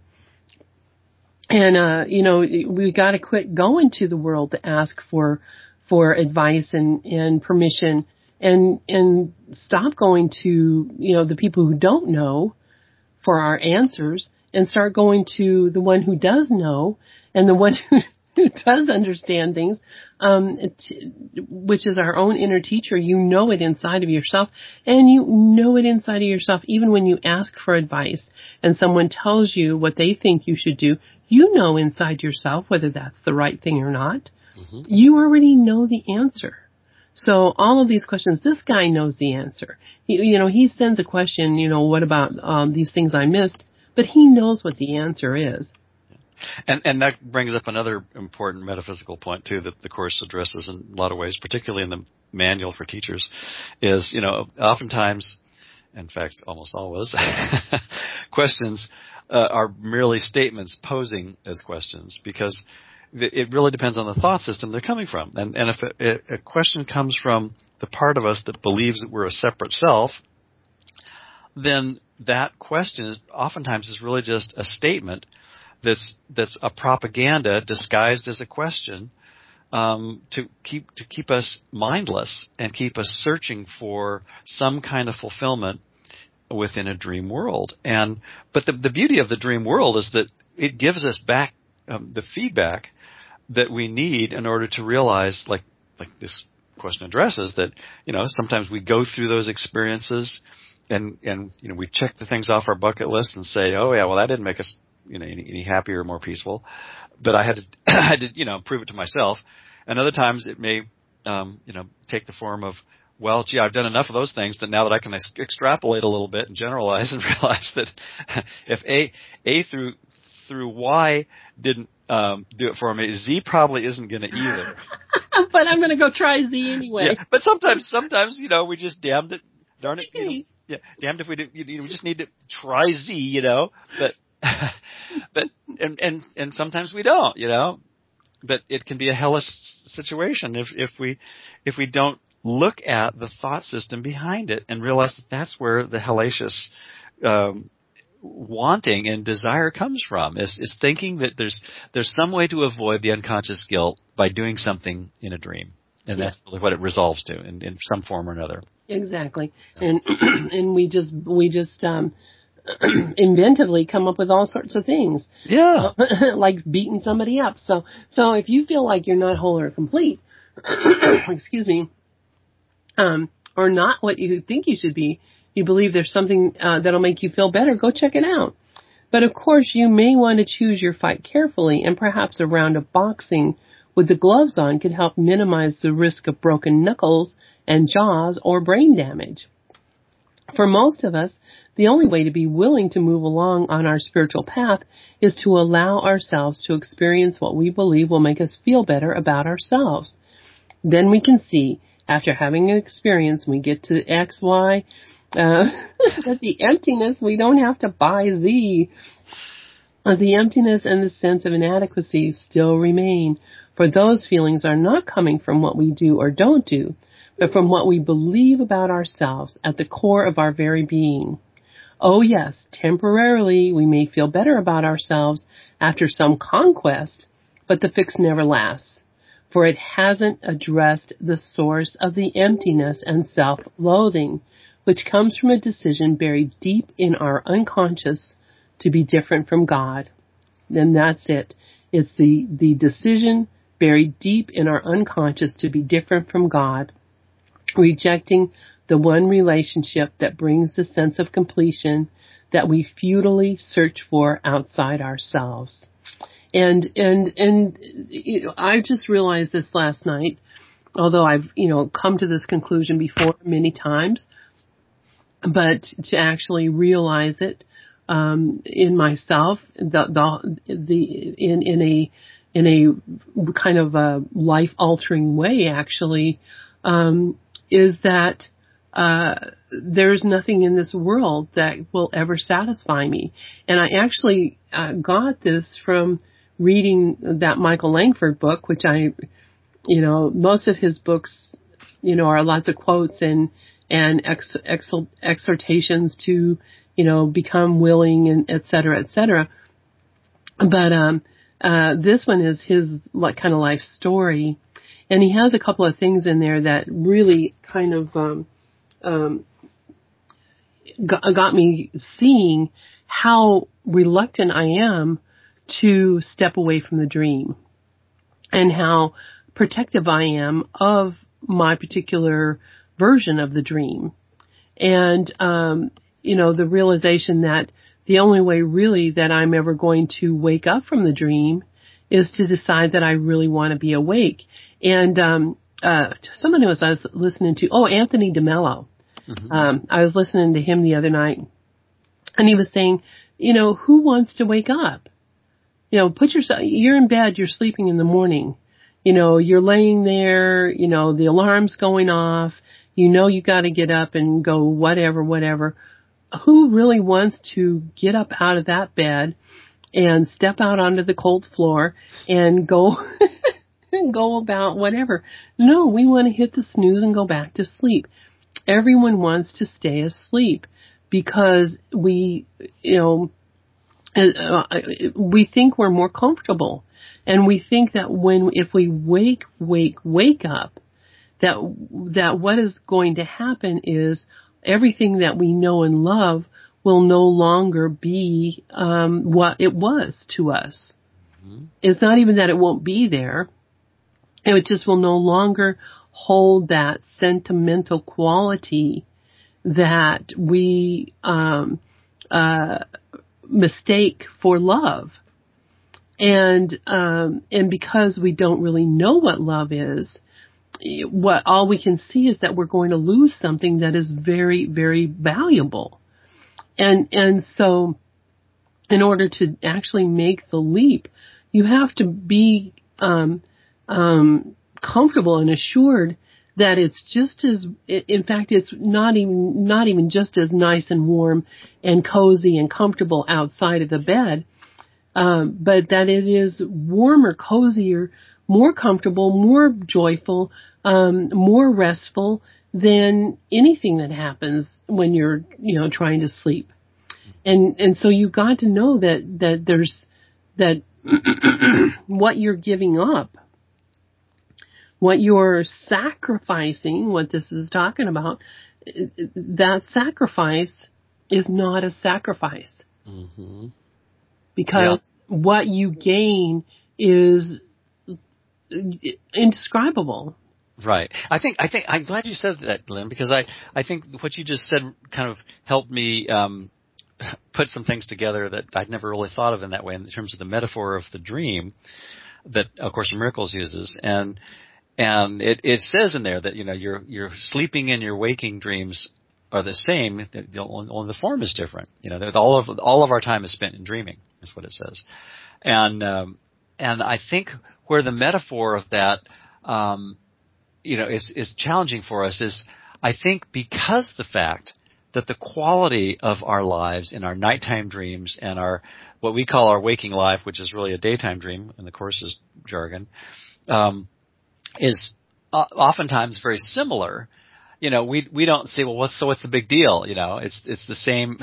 And, uh, you know, we got to quit going to the world to ask for, for advice and, and permission, and, and stop going to, you know, the people who don't know for our answers, and start going to the one who does know and the one who, who does understand things, um, it, which is our own inner teacher. You know it inside of yourself, and you know it inside of yourself even when you ask for advice and someone tells you what they think you should do. You know inside yourself whether that's the right thing or not. Mm-hmm. You already know the answer. So all of these questions, this guy knows the answer. He, you know, he sends a question, you know, what about um, these things I missed? But he knows what the answer is. And, and that brings up another important metaphysical point, too, that the Course addresses in a lot of ways, particularly in the manual for teachers, is, you know, oftentimes, in fact, almost always, questions uh, are merely statements posing as questions, because it really depends on the thought system they're coming from. And, and if a, a question comes from the part of us that believes that we're a separate self, then that question is, oftentimes is really just a statement that's that's a propaganda disguised as a question, um, to keep to keep us mindless and keep us searching for some kind of fulfillment within a dream world. And but the the beauty of the dream world is that it gives us back um, the feedback that we need in order to realize, like like this question addresses, that, you know, sometimes we go through those experiences and and you know we check the things off our bucket list and say, oh yeah, well that didn't make us, you know, any, any happier or more peaceful, but I had to I had to you know prove it to myself. And other times it may um, you know take the form of, well, gee, I've done enough of those things that now that I can ex- extrapolate a little bit and generalize and realize that if A A through through Y didn't um, do it for me, Z probably isn't going to either. But I'm going to go try Z anyway. Yeah, but sometimes, sometimes you know, we just damned it, darn it, you know, yeah, damned if we do. You know, we just need to try Z, you know. But but and and and sometimes we don't, you know. But it can be a hellish situation if if we if we don't look at the thought system behind it and realize that that's where the hellacious um, wanting and desire comes from, is, is thinking that there's there's some way to avoid the unconscious guilt by doing something in a dream. And yeah. That's really what it resolves to in, in some form or another. Exactly. And and we just we just um inventively come up with all sorts of things. Yeah. Uh, like beating somebody up. So so if you feel like you're not whole or complete, excuse me, um or not what you think you should be, you believe there's something uh, that'll make you feel better, go check it out. But of course, you may want to choose your fight carefully, and perhaps a round of boxing with the gloves on could help minimize the risk of broken knuckles and jaws or brain damage. For most of us, the only way to be willing to move along on our spiritual path is to allow ourselves to experience what we believe will make us feel better about ourselves. Then we can see, after having an experience, we get to X, Y, Uh, that the emptiness, we don't have to buy the, uh, the emptiness and the sense of inadequacy still remain, for those feelings are not coming from what we do or don't do, but from what we believe about ourselves at the core of our very being. Oh yes, temporarily we may feel better about ourselves after some conquest, but the fix never lasts, for it hasn't addressed the source of the emptiness and self-loathing, which comes from a decision buried deep in our unconscious to be different from God. And that's it. It's the, the decision buried deep in our unconscious to be different from God, rejecting the one relationship that brings the sense of completion that we futilely search for outside ourselves. And, and, and, you know, I just realized this last night, although I've, you know, come to this conclusion before many times, but to actually realize it, um, in myself, the, the, the, in, in a, in a kind of a life-altering way, actually, um, is that, uh, there's nothing in this world that will ever satisfy me. And I actually, uh, got this from reading that Michael Langford book, which I, you know, most of his books, you know, are lots of quotes and, and ex, ex, exhortations to, you know, become willing and et cetera, et cetera. But, um, uh, this one is his like kind of life story. And he has a couple of things in there that really kind of, um, um, got, got me seeing how reluctant I am to step away from the dream and how protective I am of my particular version of the dream. And, um, you know, the realization that the only way really that I'm ever going to wake up from the dream is to decide that I really want to be awake. And, um, uh, someone who was, I was listening to, oh, Anthony DeMello. Mm-hmm. Um, I was listening to him the other night and he was saying, you know, who wants to wake up? You know, put yourself, you're in bed, you're sleeping in the morning. You know, you're laying there, you know, the alarm's going off. You know, you got to get up and go whatever, whatever. Who really wants to get up out of that bed and step out onto the cold floor and go, and go about whatever? No, we want to hit the snooze and go back to sleep. Everyone wants to stay asleep because we, you know, uh, we think we're more comfortable. And we think that when, if we wake, wake, wake up, that, that what is going to happen is everything that we know and love will no longer be, um, what it was to us. Mm-hmm. It's not even that it won't be there. It just will no longer hold that sentimental quality that we, um, uh, mistake for love. And, um, and because we don't really know what love is, what all we can see is that we're going to lose something that is very, very valuable. And, and so in order to actually make the leap, you have to be, um, um, comfortable and assured that it's just as, in fact, it's not even, not even just as nice and warm and cozy and comfortable outside of the bed. Um, but that it is warmer, cozier, more comfortable, more joyful, um, more restful than anything that happens when you're, you know, trying to sleep. And, and so you've got to know that, that there's, that what you're giving up, what you're sacrificing, what this is talking about, that sacrifice is not a sacrifice. Mm-hmm. Because yeah. What you gain is indescribable. Right. I think, I think, I'm glad you said that, Lynn, because I, I think what you just said kind of helped me, um, put some things together that I'd never really thought of in that way in terms of the metaphor of the dream that, of course, Miracles uses. And, and it, it says in there that, you know, your, your sleeping and your waking dreams are the same, only the form is different. You know, all of, all of our time is spent in dreaming. That's what it says. And, um, and I think where the metaphor of that, um, you know, is, is challenging for us is, I think because the fact that the quality of our lives in our nighttime dreams and our, what we call our waking life, which is really a daytime dream in the Course's jargon, um, is oftentimes very similar. you know, we we don't say, well, what's so what's the big deal? You know, it's it's the same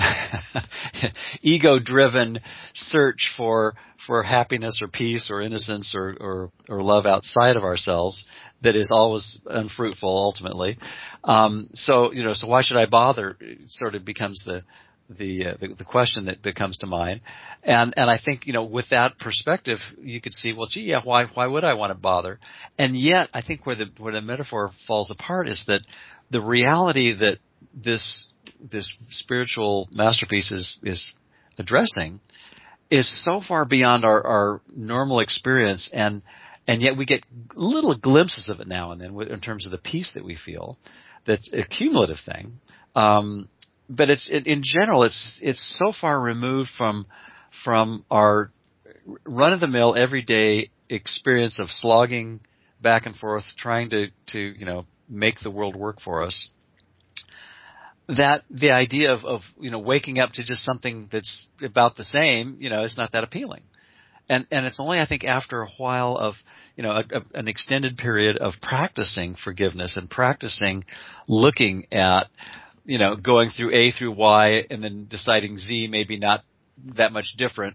ego-driven search for for happiness or peace or innocence or, or or love outside of ourselves that is always unfruitful ultimately. Um, so you know, so why should I bother? Sort of becomes the the, uh, the the question that, that comes to mind, and and I think, you know, with that perspective, you could see, well, gee, yeah, why why would I want to bother? And yet, I think where the where the metaphor falls apart is that the reality that this this spiritual masterpiece is is addressing is so far beyond our, our normal experience, and and yet we get little glimpses of it now and then in terms of the peace that we feel. That's a cumulative thing. Um, But it's it, in general, it's it's so far removed from from our run-of-the-mill everyday experience of slogging back and forth, trying to, to you know make the world work for us. That the idea of, of you know waking up to just something that's about the same, you know, is not that appealing. And and it's only, I think, after a while of you know a, a, an extended period of practicing forgiveness and practicing looking at, you know, going through A through Y and then deciding Z maybe not that much different,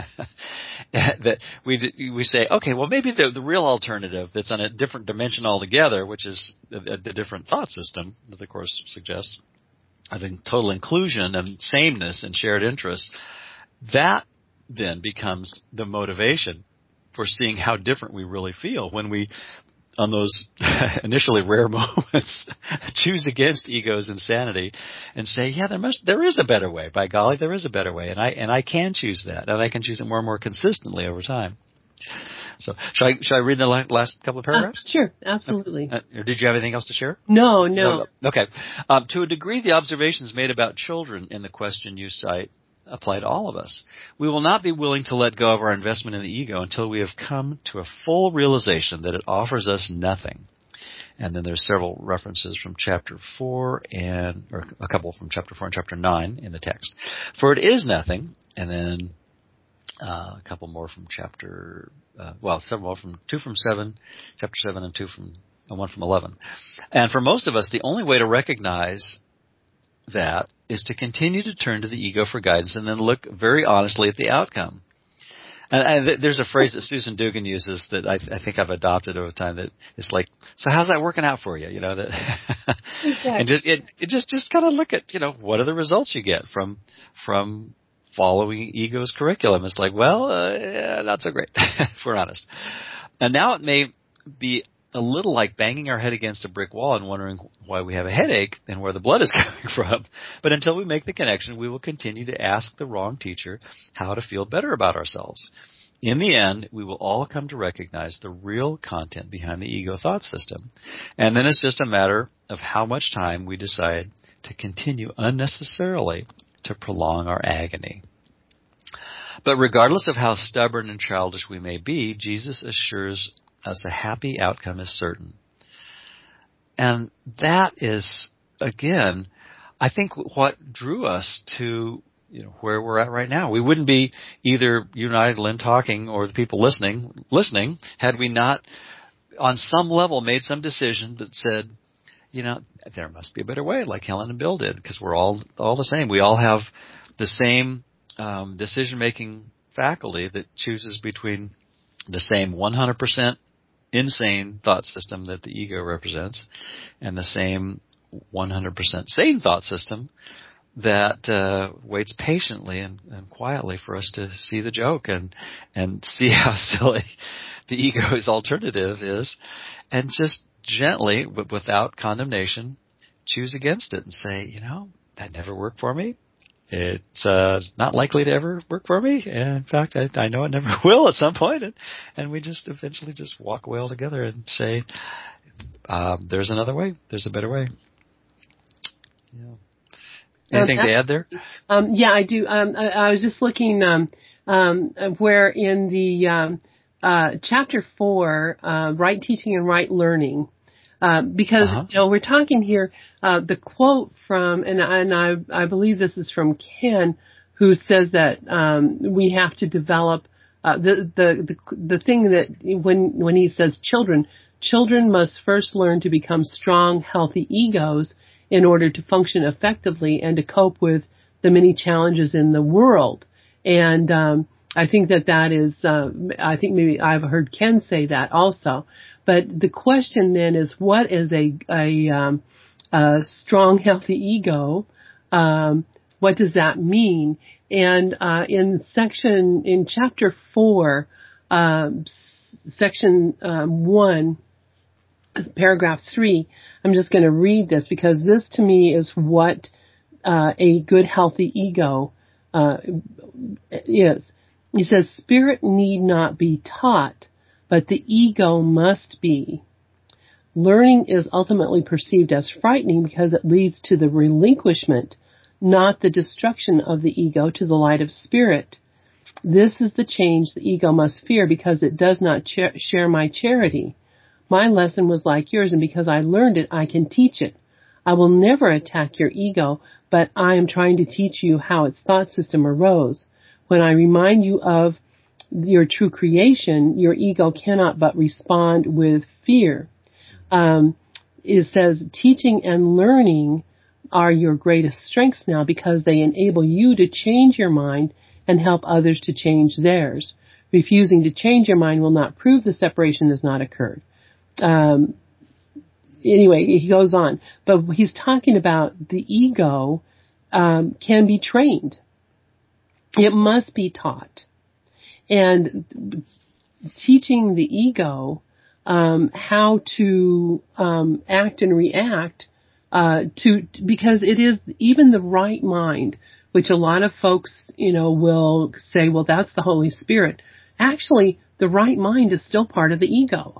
that we we say, okay, well, maybe the, the real alternative that's on a different dimension altogether, which is the, the different thought system that the Course suggests, I think total inclusion and sameness and shared interests, that then becomes the motivation for seeing how different we really feel when we, on those initially rare moments, choose against ego's insanity and say, yeah, there must, there is a better way. By golly, there is a better way, and I and I can choose that, and I can choose it more and more consistently over time. So, should I should I read the last couple of paragraphs? Uh, sure, absolutely. Uh, or did you have anything else to share? No, no. no okay. Um, to a degree, the observations made about children in the question you cite apply to all of us. We will not be willing to let go of our investment in the ego until we have come to a full realization that it offers us nothing. And then there's several references from chapter four and, or a couple from chapter four and chapter nine in the text. For it is nothing, and then uh, a couple more from chapter, uh, well, several more from two from seven, chapter seven, and two from, and one from eleven. And for most of us, the only way to recognize that is to continue to turn to the ego for guidance and then look very honestly at the outcome. And, and th- there's a phrase that Susan Dugan uses that I, I think I've adopted over time, that it's like, so how's that working out for you? You know, that, exactly. and just, it, it just, just kind of look at, you know, what are the results you get from, from following ego's curriculum? It's like, well, uh, yeah, not so great, if we're honest. And now it may be a little like banging our head against a brick wall and wondering why we have a headache and where the blood is coming from. But until we make the connection, we will continue to ask the wrong teacher how to feel better about ourselves. In the end, we will all come to recognize the real content behind the ego thought system. And then it's just a matter of how much time we decide to continue unnecessarily to prolong our agony. But regardless of how stubborn and childish we may be, Jesus assures us a happy outcome is certain. And that is, again, I think what drew us to, you know, where we're at right now. We wouldn't be either you and I, Lynn, talking, or the people listening, listening, had we not, on some level, made some decision that said, you know, there must be a better way, like Helen and Bill did, because we're all all the same. We all have the same um, decision-making faculty that chooses between the same one hundred percent insane thought system that the ego represents and the same one hundred percent sane thought system that uh, waits patiently and, and quietly for us to see the joke and and see how silly the ego's alternative is, and just gently, but without condemnation, choose against it and say, you know, that never worked for me. It's uh, not likely to ever work for me. And in fact, I, I know it never will at some point. And, and we just eventually just walk away all together and say, uh, there's another way. There's a better way. Yeah. Anything um, to add there? Um, yeah, I do. Um, I, I was just looking um, um, where in the um, uh, chapter four, uh, right teaching and right learning, uh, because uh-huh. you know we're talking here. Uh, the quote from, and, and I, I believe this is from Ken, who says that um, we have to develop uh, the, the the the thing that when when he says children, Children must first learn to become strong, healthy egos in order to function effectively and to cope with the many challenges in the world. And um, I think that that is, uh, I think maybe I've heard Ken say that also. But the question then is, what is a, a, um, a strong, healthy ego? Um, what does that mean? And uh, in section, in chapter four, um, section um, one, paragraph three, I'm just going to read this because this to me is what uh, a good, healthy ego uh, is. He says, spirit need not be taught, but the ego must be. Learning is ultimately perceived as frightening because it leads to the relinquishment, not the destruction of the ego to the light of spirit. This is the change the ego must fear because it does not ch- share my charity. My lesson was like yours, and because I learned it, I can teach it. I will never attack your ego, but I am trying to teach you how its thought system arose. When I remind you of your true creation, your ego cannot but respond with fear. Um, it says teaching and learning are your greatest strengths now because they enable you to change your mind and help others to change theirs. Refusing to change your mind will not prove the separation has not occurred. Um, anyway, he goes on, but he's talking about the ego um, can be trained. It must be taught. And teaching the ego um, how to um, act and react uh, to, because it is even the right mind, which a lot of folks, you know, will say, well, that's the Holy Spirit. Actually, the right mind is still part of the ego.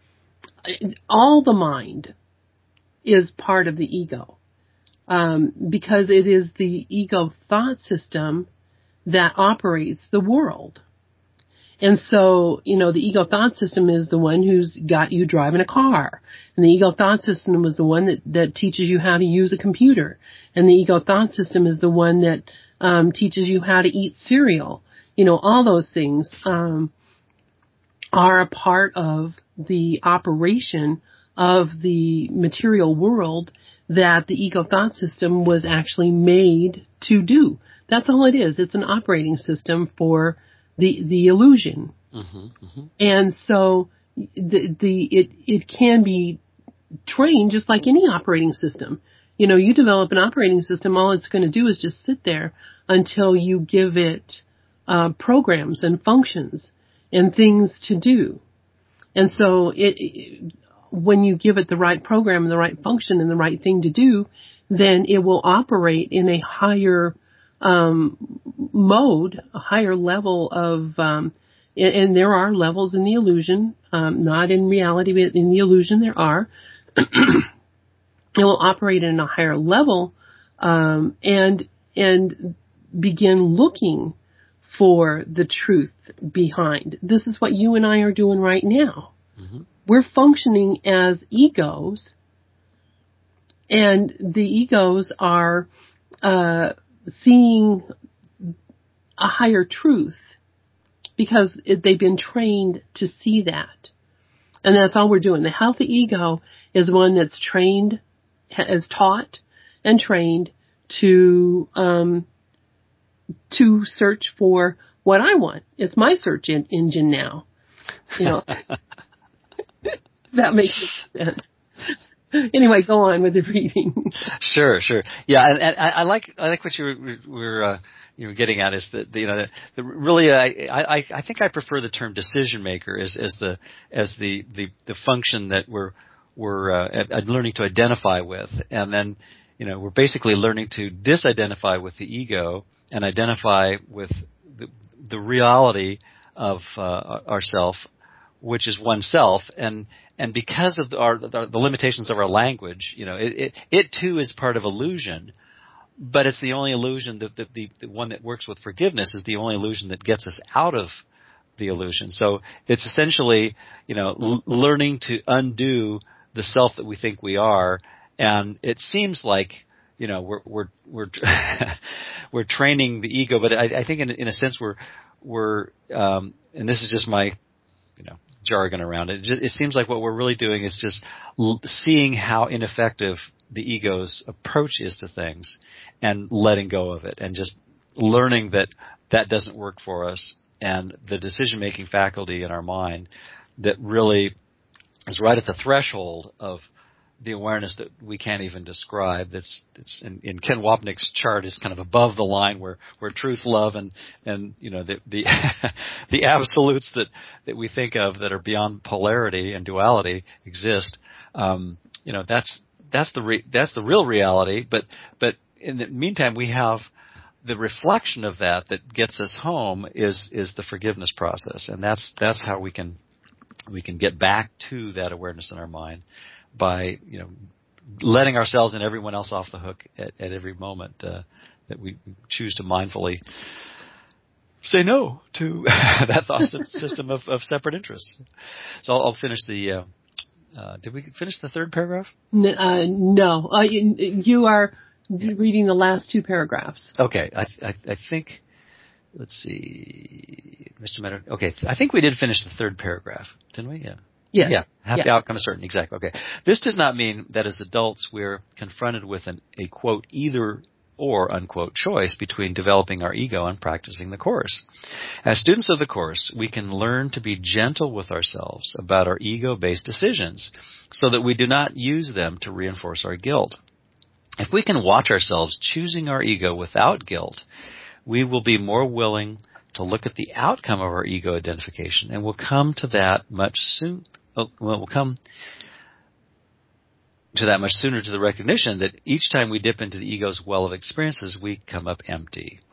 All the mind is part of the ego um, because it is the ego thought system that operates the world. And so, you know, the ego thought system is the one who's got you driving a car. And the ego thought system was the one that, that teaches you how to use a computer. And the ego thought system is the one that um, teaches you how to eat cereal. You know, all those things um, are a part of the operation of the material world that the ego thought system was actually made to do. That's all it is. It's an operating system for the the illusion. Mm-hmm, mm-hmm. And so the the it it can be trained just like any operating system. You know, you develop an operating system, all it's going to do is just sit there until you give it uh, programs and functions and things to do. And so it, it when you give it the right program and the right function and the right thing to do, then it will operate in a higher um, mode, a higher level of, um, and, and there are levels in the illusion, um, not in reality, but in the illusion there are. It will operate in a higher level, um, and, and begin looking for the truth behind. This is what you and I are doing right now. Mm-hmm. We're functioning as egos, and the egos are, uh, seeing a higher truth because it, they've been trained to see that. And that's all we're doing. The healthy ego is one that's trained, is taught and trained to, um, to search for what I want. It's my search en- engine now. You know, that makes sense. Anyway, go on with the reading. Sure, sure. Yeah, and, and I, I like I like what you were, were uh, you were getting at is that you know the, the really I, I I think I prefer the term decision maker as as the as the the, the function that we're we're uh, learning to identify with, and then you know we're basically learning to disidentify with the ego and identify with the the reality of uh, ourself, which is oneself, and and because of the, our the, the limitations of our language, you know, it, it it too is part of illusion, but it's the only illusion that the, the the one that works with forgiveness is the only illusion that gets us out of the illusion. So it's essentially, you know, l- learning to undo the self that we think we are, and it seems like, you know, we're we're we're we're training the ego, but I, I think in in a sense we're we're um, and this is just my, you know, jargon around it. It, just, it seems like what we're really doing is just l- seeing how ineffective the ego's approach is to things and letting go of it and just learning that that doesn't work for us, and the decision-making faculty in our mind that really is right at the threshold of the awareness that we can't even describe. That's, it's in, in Ken Wapnick's chart is kind of above the line where, where truth, love, and, and you know the the, the absolutes that, that we think of that are beyond polarity and duality exist. Um, you know that's that's the re, that's the real reality. But but in the meantime, we have the reflection of that that gets us home is is the forgiveness process, and that's that's how we can we can get back to that awareness in our mind by, you know, letting ourselves and everyone else off the hook at, at every moment uh, that we choose to mindfully say no to that thought system of, of separate interests. So I'll, I'll finish the. Uh, uh, did we finish the third paragraph? N- uh, no, uh, you, you are reading the last two paragraphs. Okay, I, I, I think. Let's see, Mister Meadow. Okay, I think we did finish the third paragraph, didn't we? Yeah. Yeah. Yeah. Happy yeah. outcome is certain. Exactly. Okay. This does not mean that as adults we're confronted with an, a quote either or unquote choice between developing our ego and practicing the Course. As students of the Course, we can learn to be gentle with ourselves about our ego-based decisions so that we do not use them to reinforce our guilt. If we can watch ourselves choosing our ego without guilt, we will be more willing to look at the outcome of our ego identification, and we'll come to that much soon. Well, we'll come to that much sooner to the recognition that each time we dip into the ego's well of experiences, we come up empty.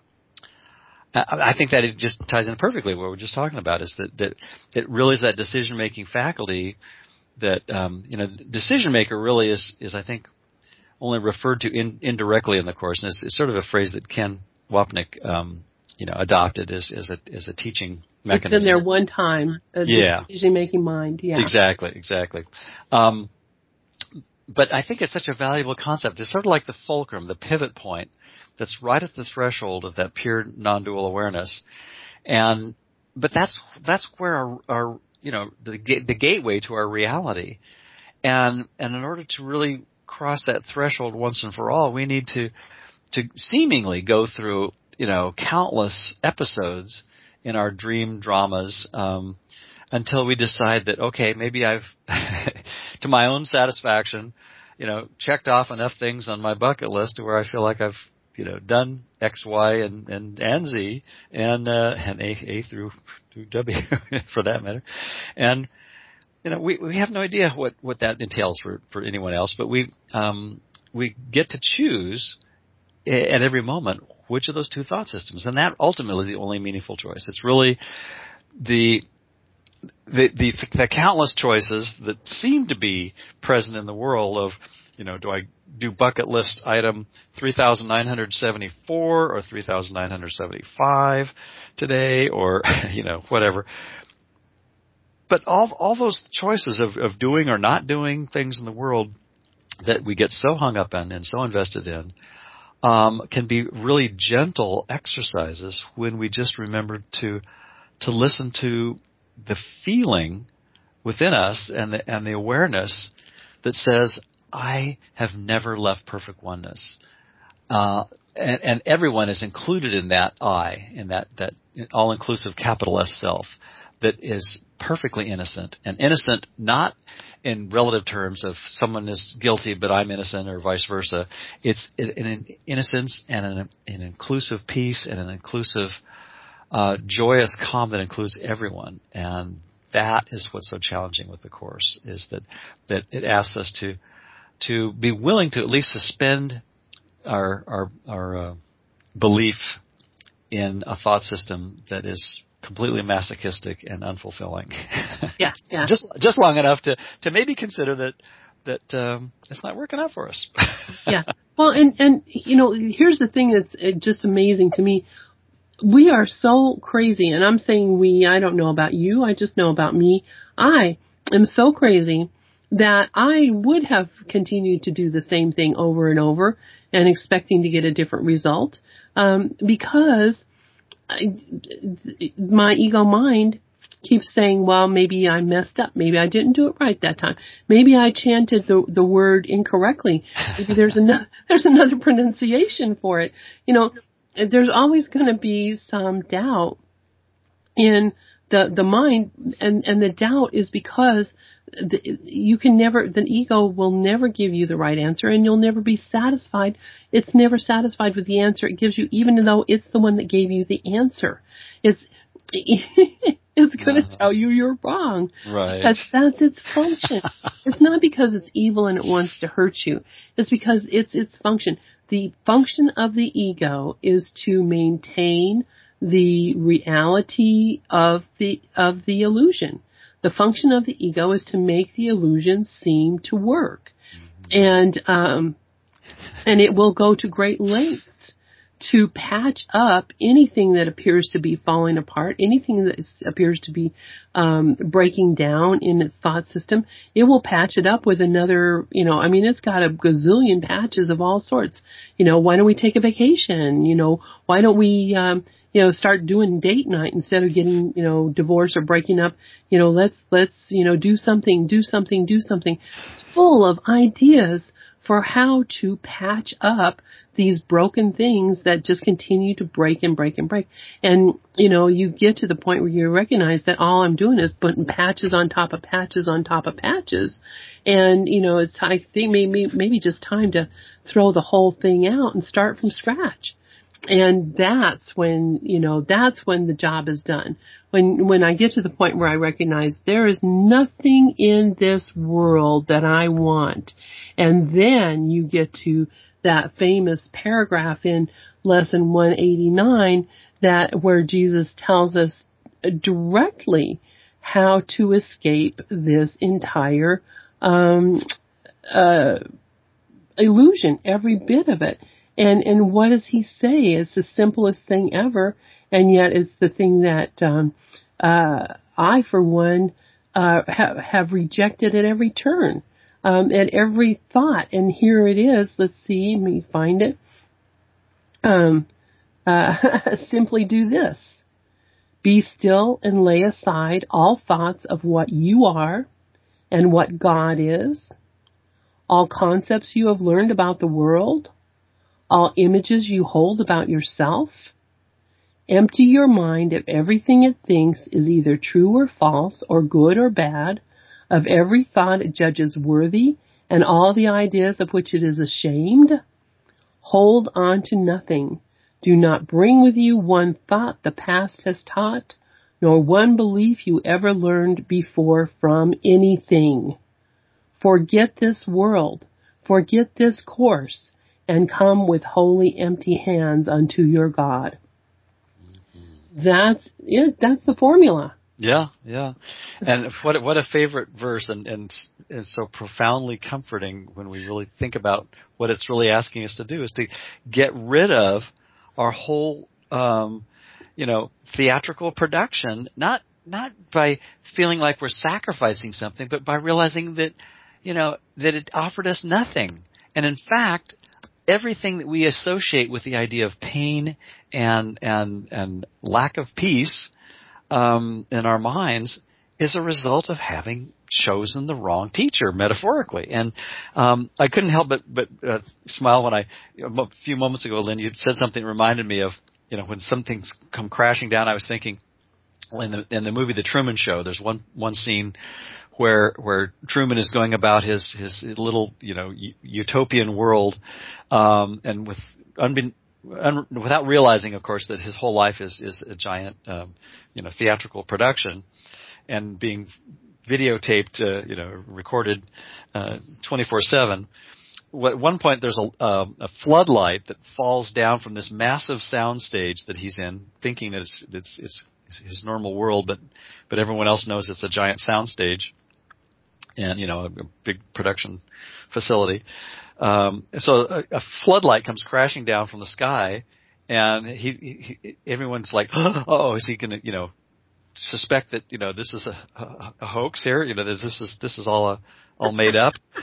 I think that it just ties in perfectly what we're just talking about. Is that that it really is that decision-making faculty that um, you know, decision maker really is is I think only referred to in, indirectly in the Course, and it's, it's sort of a phrase that Ken Wapnick um, you know adopted as as a as a teaching mechanism. It's been there one time. Yeah. Decision-making mind. Yeah. Exactly. Exactly. Um, but I think it's such a valuable concept. It's sort of like the fulcrum, the pivot point that's right at the threshold of that pure non-dual awareness. And, but that's, that's where our, our you know, the, the gateway to our reality. And, and in order to really cross that threshold once and for all, we need to, to seemingly go through, you know, countless episodes in our dream dramas, um, until we decide that, okay, maybe I've, to my own satisfaction, you know, checked off enough things on my bucket list to where I feel like I've, you know, done X, Y, and, and, and Z, and, uh, and A, A through, through W for that matter. And, you know, we, we have no idea what, what that entails for, for anyone else, but we, um, we get to choose at every moment which of those two thought systems. And that ultimately is the only meaningful choice. It's really the, The, the the countless choices that seem to be present in the world of, you know, do I do bucket list item three thousand nine hundred seventy-four or three thousand nine hundred seventy-five today, or, you know, whatever. But all all those choices of, of doing or not doing things in the world that we get so hung up in and so invested in um, can be really gentle exercises when we just remember to to listen to the feeling within us and the, and the awareness that says, I have never left perfect oneness. Uh, and, and everyone is included in that I, in that, that all-inclusive capital S self that is perfectly innocent. And innocent not in relative terms of someone is guilty but I'm innocent or vice versa. It's in an innocence and an, an inclusive peace and an inclusive Uh, joyous calm that includes everyone. And that is what's so challenging with the Course, is that, that it asks us to to be willing to at least suspend our our, our uh, belief in a thought system that is completely masochistic and unfulfilling. Yeah, yeah. just just long enough to, to maybe consider that that um, it's not working out for us. Yeah. Well, and and you know, here's the thing that's just amazing to me. We are so crazy, and I'm saying we, I don't know about you, I just know about me. I am so crazy that I would have continued to do the same thing over and over and expecting to get a different result, um, because I, my ego mind keeps saying, well, maybe I messed up. Maybe I didn't do it right that time. Maybe I chanted the the word incorrectly. Maybe there's another there's another pronunciation for it. You know, there's always going to be some doubt in the the mind, and and the doubt is because the, you can never, the ego will never give you the right answer, and you'll never be satisfied. It's never satisfied with the answer it gives you, even though it's the one that gave you the answer. It's it's going to uh-huh. tell you you're wrong. Right. Because that's its function. It's not because it's evil and it wants to hurt you. It's because it's its function. The function of the ego is to maintain the reality of the of the illusion. The function of the ego is to make the illusion seem to work. Mm-hmm. And um and it will go to great lengths to patch up anything that appears to be falling apart, anything that is, appears to be um, breaking down in its thought system. It will patch it up with another, you know, I mean, it's got a gazillion patches of all sorts. You know, why don't we take a vacation? You know, why don't we, um, you know, start doing date night instead of getting, you know, divorced or breaking up? You know, let's, let's, you know, do something, do something, do something. It's full of ideas for how to patch up these broken things that just continue to break and break and break. And, you know, you get to the point where you recognize that all I'm doing is putting patches on top of patches on top of patches. And, you know, it's, I think maybe, maybe just time to throw the whole thing out and start from scratch. And that's when, you know, that's when the job is done. When, when I get to the point where I recognize there is nothing in this world that I want. And then you get to that famous paragraph in lesson one eighty-nine that where Jesus tells us directly how to escape this entire, um, uh, illusion, every bit of it. And, and what does he say? It's the simplest thing ever, and yet it's the thing that, um, uh, I, for one, uh, have, have rejected at every turn, um, at every thought. And here it is. Let's see, let me find it. Um, uh, simply do this. Be still and lay aside all thoughts of what you are and what God is, all concepts you have learned about the world, all images you hold about yourself. Empty your mind of everything it thinks is either true or false, or good or bad, of every thought it judges worthy, and all the ideas of which it is ashamed. Hold on to nothing. Do not bring with you one thought the past has taught, nor one belief you ever learned before from anything. Forget this world, forget this course, and come with wholly empty hands unto your God. Mm-hmm. That's it. That's the formula. Yeah, yeah. And what what a favorite verse, and, and and so profoundly comforting when we really think about what it's really asking us to do, is to get rid of our whole, um, you know, theatrical production, not not by feeling like we're sacrificing something, but by realizing that, you know, that it offered us nothing. And in fact, everything that we associate with the idea of pain and and and lack of peace um, in our minds is a result of having chosen the wrong teacher, metaphorically. And um, I couldn't help but but uh, smile when I a few moments ago, Lynn, you said something that reminded me of, you know, when some things come crashing down. I was thinking in the in the movie The Truman Show, there's one one scene where where Truman is going about his his little, you know, utopian world, um, and with unbeen, un, without realizing, of course, that his whole life is is a giant, um, you know, theatrical production, and being videotaped, uh, you know, recorded uh, twenty-four seven. At one point, there's a, uh, a floodlight that falls down from this massive sound stage that he's in, thinking that it's it's, it's his normal world, but but everyone else knows it's a giant sound stage. And, you know, a big production facility. Um, so a, a floodlight comes crashing down from the sky, and he, he everyone's like, oh, is he going to, you know, suspect that, you know, this is a, a, a hoax here? You know, that this is this is all a, all made up.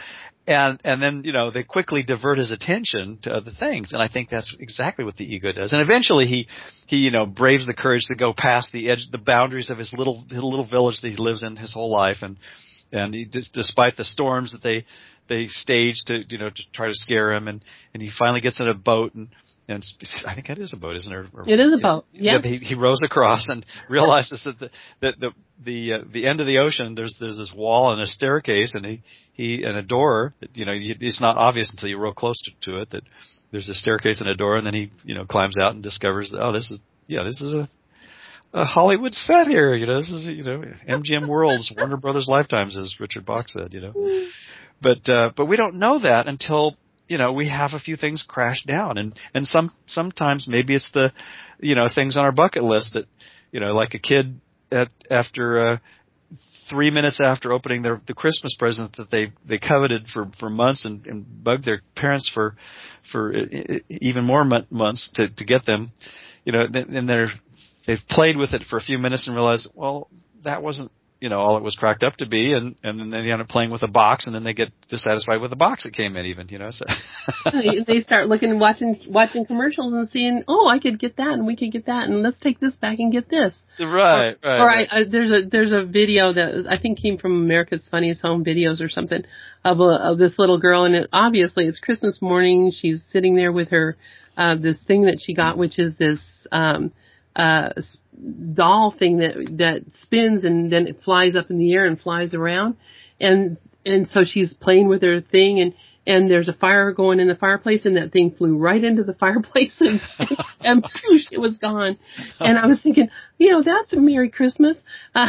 And and then, you know, they quickly divert his attention to other things. And I think that's exactly what the ego does. And eventually he, he, you know, braves the courage to go past the edge, the boundaries of his little, his little village that he lives in his whole life. And, and he, despite the storms that they, they stage to, you know, to try to scare him. And, and he finally gets in a boat and, and I think that is a boat, isn't it? Or, it is a boat. Yeah. He, he rows across and realizes that the that the the uh, the end of the ocean there's there's this wall and a staircase and he he and a door. You know, it's not obvious until you row close to, to it that there's a staircase and a door, and then he you know climbs out and discovers that, oh, this is yeah this is a a Hollywood set here. You know, this is you know M G M Worlds, Warner Brothers Lifetimes, as Richard Bach said. You know, but uh, but we don't know that until, you know, we have a few things crash down, and, and some, sometimes maybe it's the, you know, things on our bucket list that, you know, like a kid at, after, uh, three minutes after opening their, the Christmas present that they, they coveted for, for months and, and bugged their parents for, for even more months to, to get them, you know, then they're, they've played with it for a few minutes and realize, well, that wasn't, you know, all it was cracked up to be, and, and then they end up playing with a box, and then they get dissatisfied with the box that came in even, you know, so. They start looking and watching, watching commercials and seeing, oh, I could get that, and we could get that, and let's take this back and get this. Right, or, right. Or right. I, I, there's a, there's a video that I think came from America's Funniest Home Videos or something of, a, of this little girl, and it, obviously it's Christmas morning. She's sitting there with her, uh, this thing that she got, which is this, um, uh, doll thing that, that spins and then it flies up in the air and flies around. And, and so she's playing with her thing and, and there's a fire going in the fireplace and that thing flew right into the fireplace and, and, and poosh, it was gone. And I was thinking, you know, that's a Merry Christmas. Uh,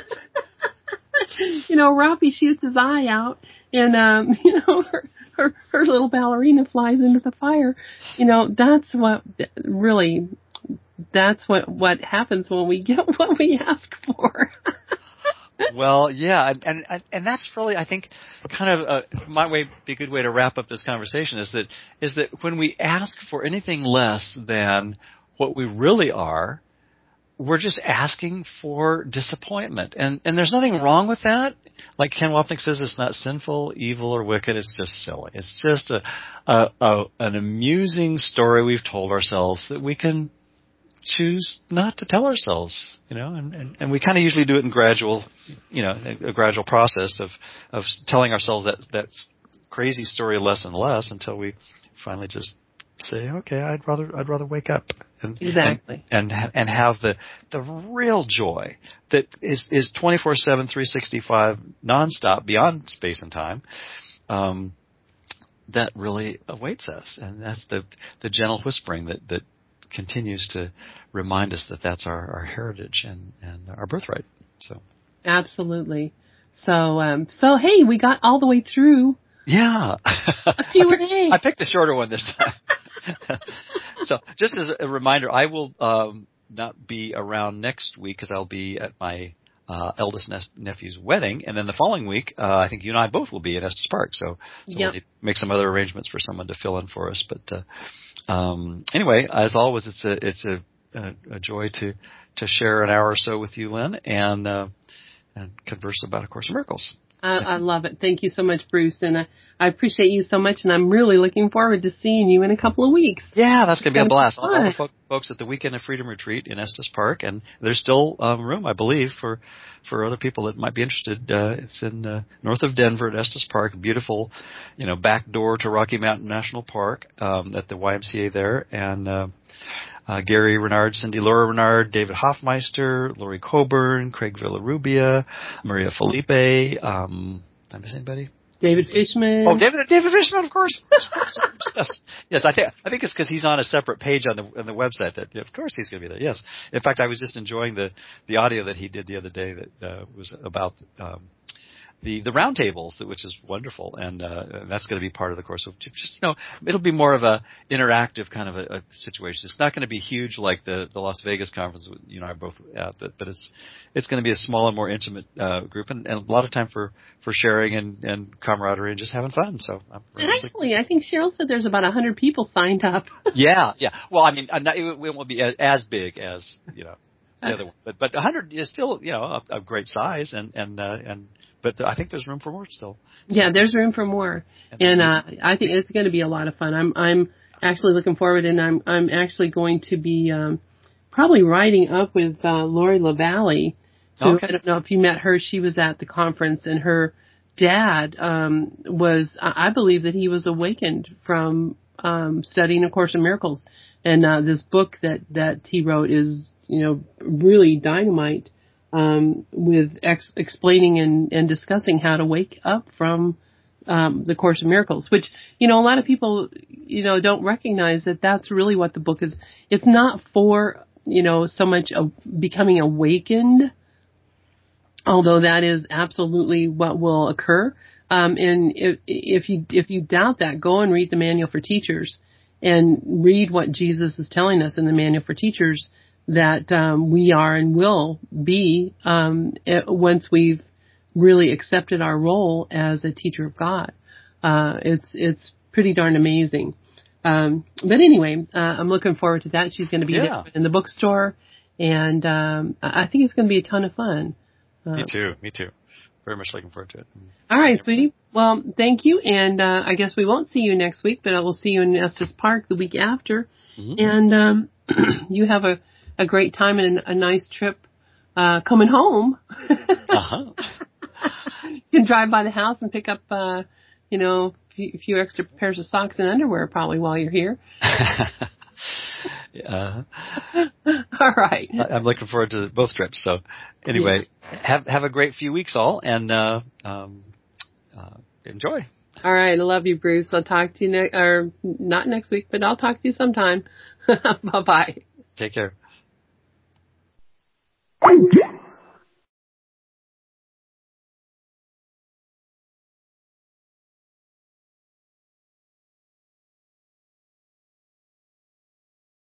you know, Ralphie shoots his eye out and, um, you know, her, her, her little ballerina flies into the fire. You know, that's what really, that's what, what happens when we get what we ask for. Well, yeah, and, and and that's really, I think, kind of uh, my way be a good way to wrap up this conversation is that is that when we ask for anything less than what we really are, we're just asking for disappointment, and and there's nothing wrong with that. Like Ken Wapnick says, it's not sinful, evil, or wicked. It's just silly. It's just a, a, a an amusing story we've told ourselves that we can choose not to tell ourselves, you know, and, and, and we kind of usually do it in gradual, you know, a, a gradual process of, of telling ourselves that, that crazy story less and less until we finally just say, okay, I'd rather, I'd rather wake up and, exactly. and, and, and have the, the real joy that is, is twenty-four seven, three sixty-five nonstop beyond space and time. Um, that really awaits us. And that's the, the gentle whispering that, that, continues to remind us that that's our, our heritage and, and our birthright. So absolutely. So um, so hey, we got all the way through. Yeah. A Q and A. I, I picked a shorter one this time. So just as a reminder, I will um, not be around next week because I'll be at my uh, eldest ne- nephew's wedding, and then the following week, uh, I think you and I both will be at Estes Park. So, so yep. we'll make some other arrangements for someone to fill in for us. But uh, um, anyway, as always, it's a it's a, a, a joy to to share an hour or so with you, Lynn, and uh, and converse about A Course in Miracles. I, I love it. Thank you so much, Bruce, and I, I appreciate you so much, and I'm really looking forward to seeing you in a couple of weeks. Yeah, that's going to be a blast. All, all the fo- folks at the Weekend of Freedom Retreat in Estes Park, and there's still um, room, I believe, for for other people that might be interested. Uh, it's in uh, north of Denver at Estes Park, beautiful, you know, back door to Rocky Mountain National Park um, at the Y M C A there, and uh, uh, Gary Renard, Cindy Laura Renard, David Hoffmeister, Lori Coburn, Craig Villarubia, Maria Felipe. Um, Did I miss anybody? David Fishman. Oh, David David Fishman, of course. yes, yes. I think I think it's because he's on a separate page on the on the website. That yeah, of course he's going to be there. Yes. In fact, I was just enjoying the the audio that he did the other day that uh, was about um, the the roundtables, which is wonderful, and uh, that's going to be part of the course. So just you know, it'll be more of a interactive kind of a, a situation. It's not going to be huge like the, the Las Vegas conference you know I both at, but, but it's it's going to be a smaller, more intimate uh, group, and, and a lot of time for, for sharing and, and camaraderie and just having fun. So I'm and actually, I think Cheryl said there's about a hundred people signed up. yeah, yeah. Well, I mean, I'm not, it won't be as big as you know. the other one. But but one hundred is still, you know, a, a great size, and and uh, and but I think there's room for more still. So, yeah, there's room for more, and, and uh, I think it's going to be a lot of fun. I'm I'm actually looking forward, and I'm I'm actually going to be um, probably riding up with uh, Lori LaValle. Who, okay. I don't know if you met her. She was at the conference, and her dad um, was, I believe that he was awakened from um, studying A Course in Miracles. And uh, this book that, that he wrote is, you know, really dynamite um, with ex- explaining and, and discussing how to wake up from um, the Course in Miracles, which, you know, a lot of people, you know, don't recognize that that's really what the book is. It's not for, you know, so much of becoming awakened, although that is absolutely what will occur. Um, and if, if you if you doubt that, go and read the Manual for Teachers and read what Jesus is telling us in the Manual for Teachers that um, we are and will be um, it, once we've really accepted our role as a teacher of God. Uh, it's it's pretty darn amazing. Um, but anyway, uh, I'm looking forward to that. She's going to be Yeah. there in the bookstore, and um, I think it's going to be a ton of fun. Uh, me too. Me too. Very much looking forward to it. All right, sweetie. Well, thank you, and uh, I guess we won't see you next week, but I will see you in Estes Park the week after. Mm-hmm. And um, you have a, a great time and a, a nice trip uh, coming home. uh-huh. You can drive by the house and pick up, uh, you know, a few, few extra pairs of socks and underwear probably while you're here. uh, all right. I'm looking forward to both trips. So anyway, yeah. have have a great few weeks all, and uh, um, uh, enjoy. All right. I love you, Bruce. I'll talk to you next, or not next week, but I'll talk to you sometime. Bye-bye. Take care.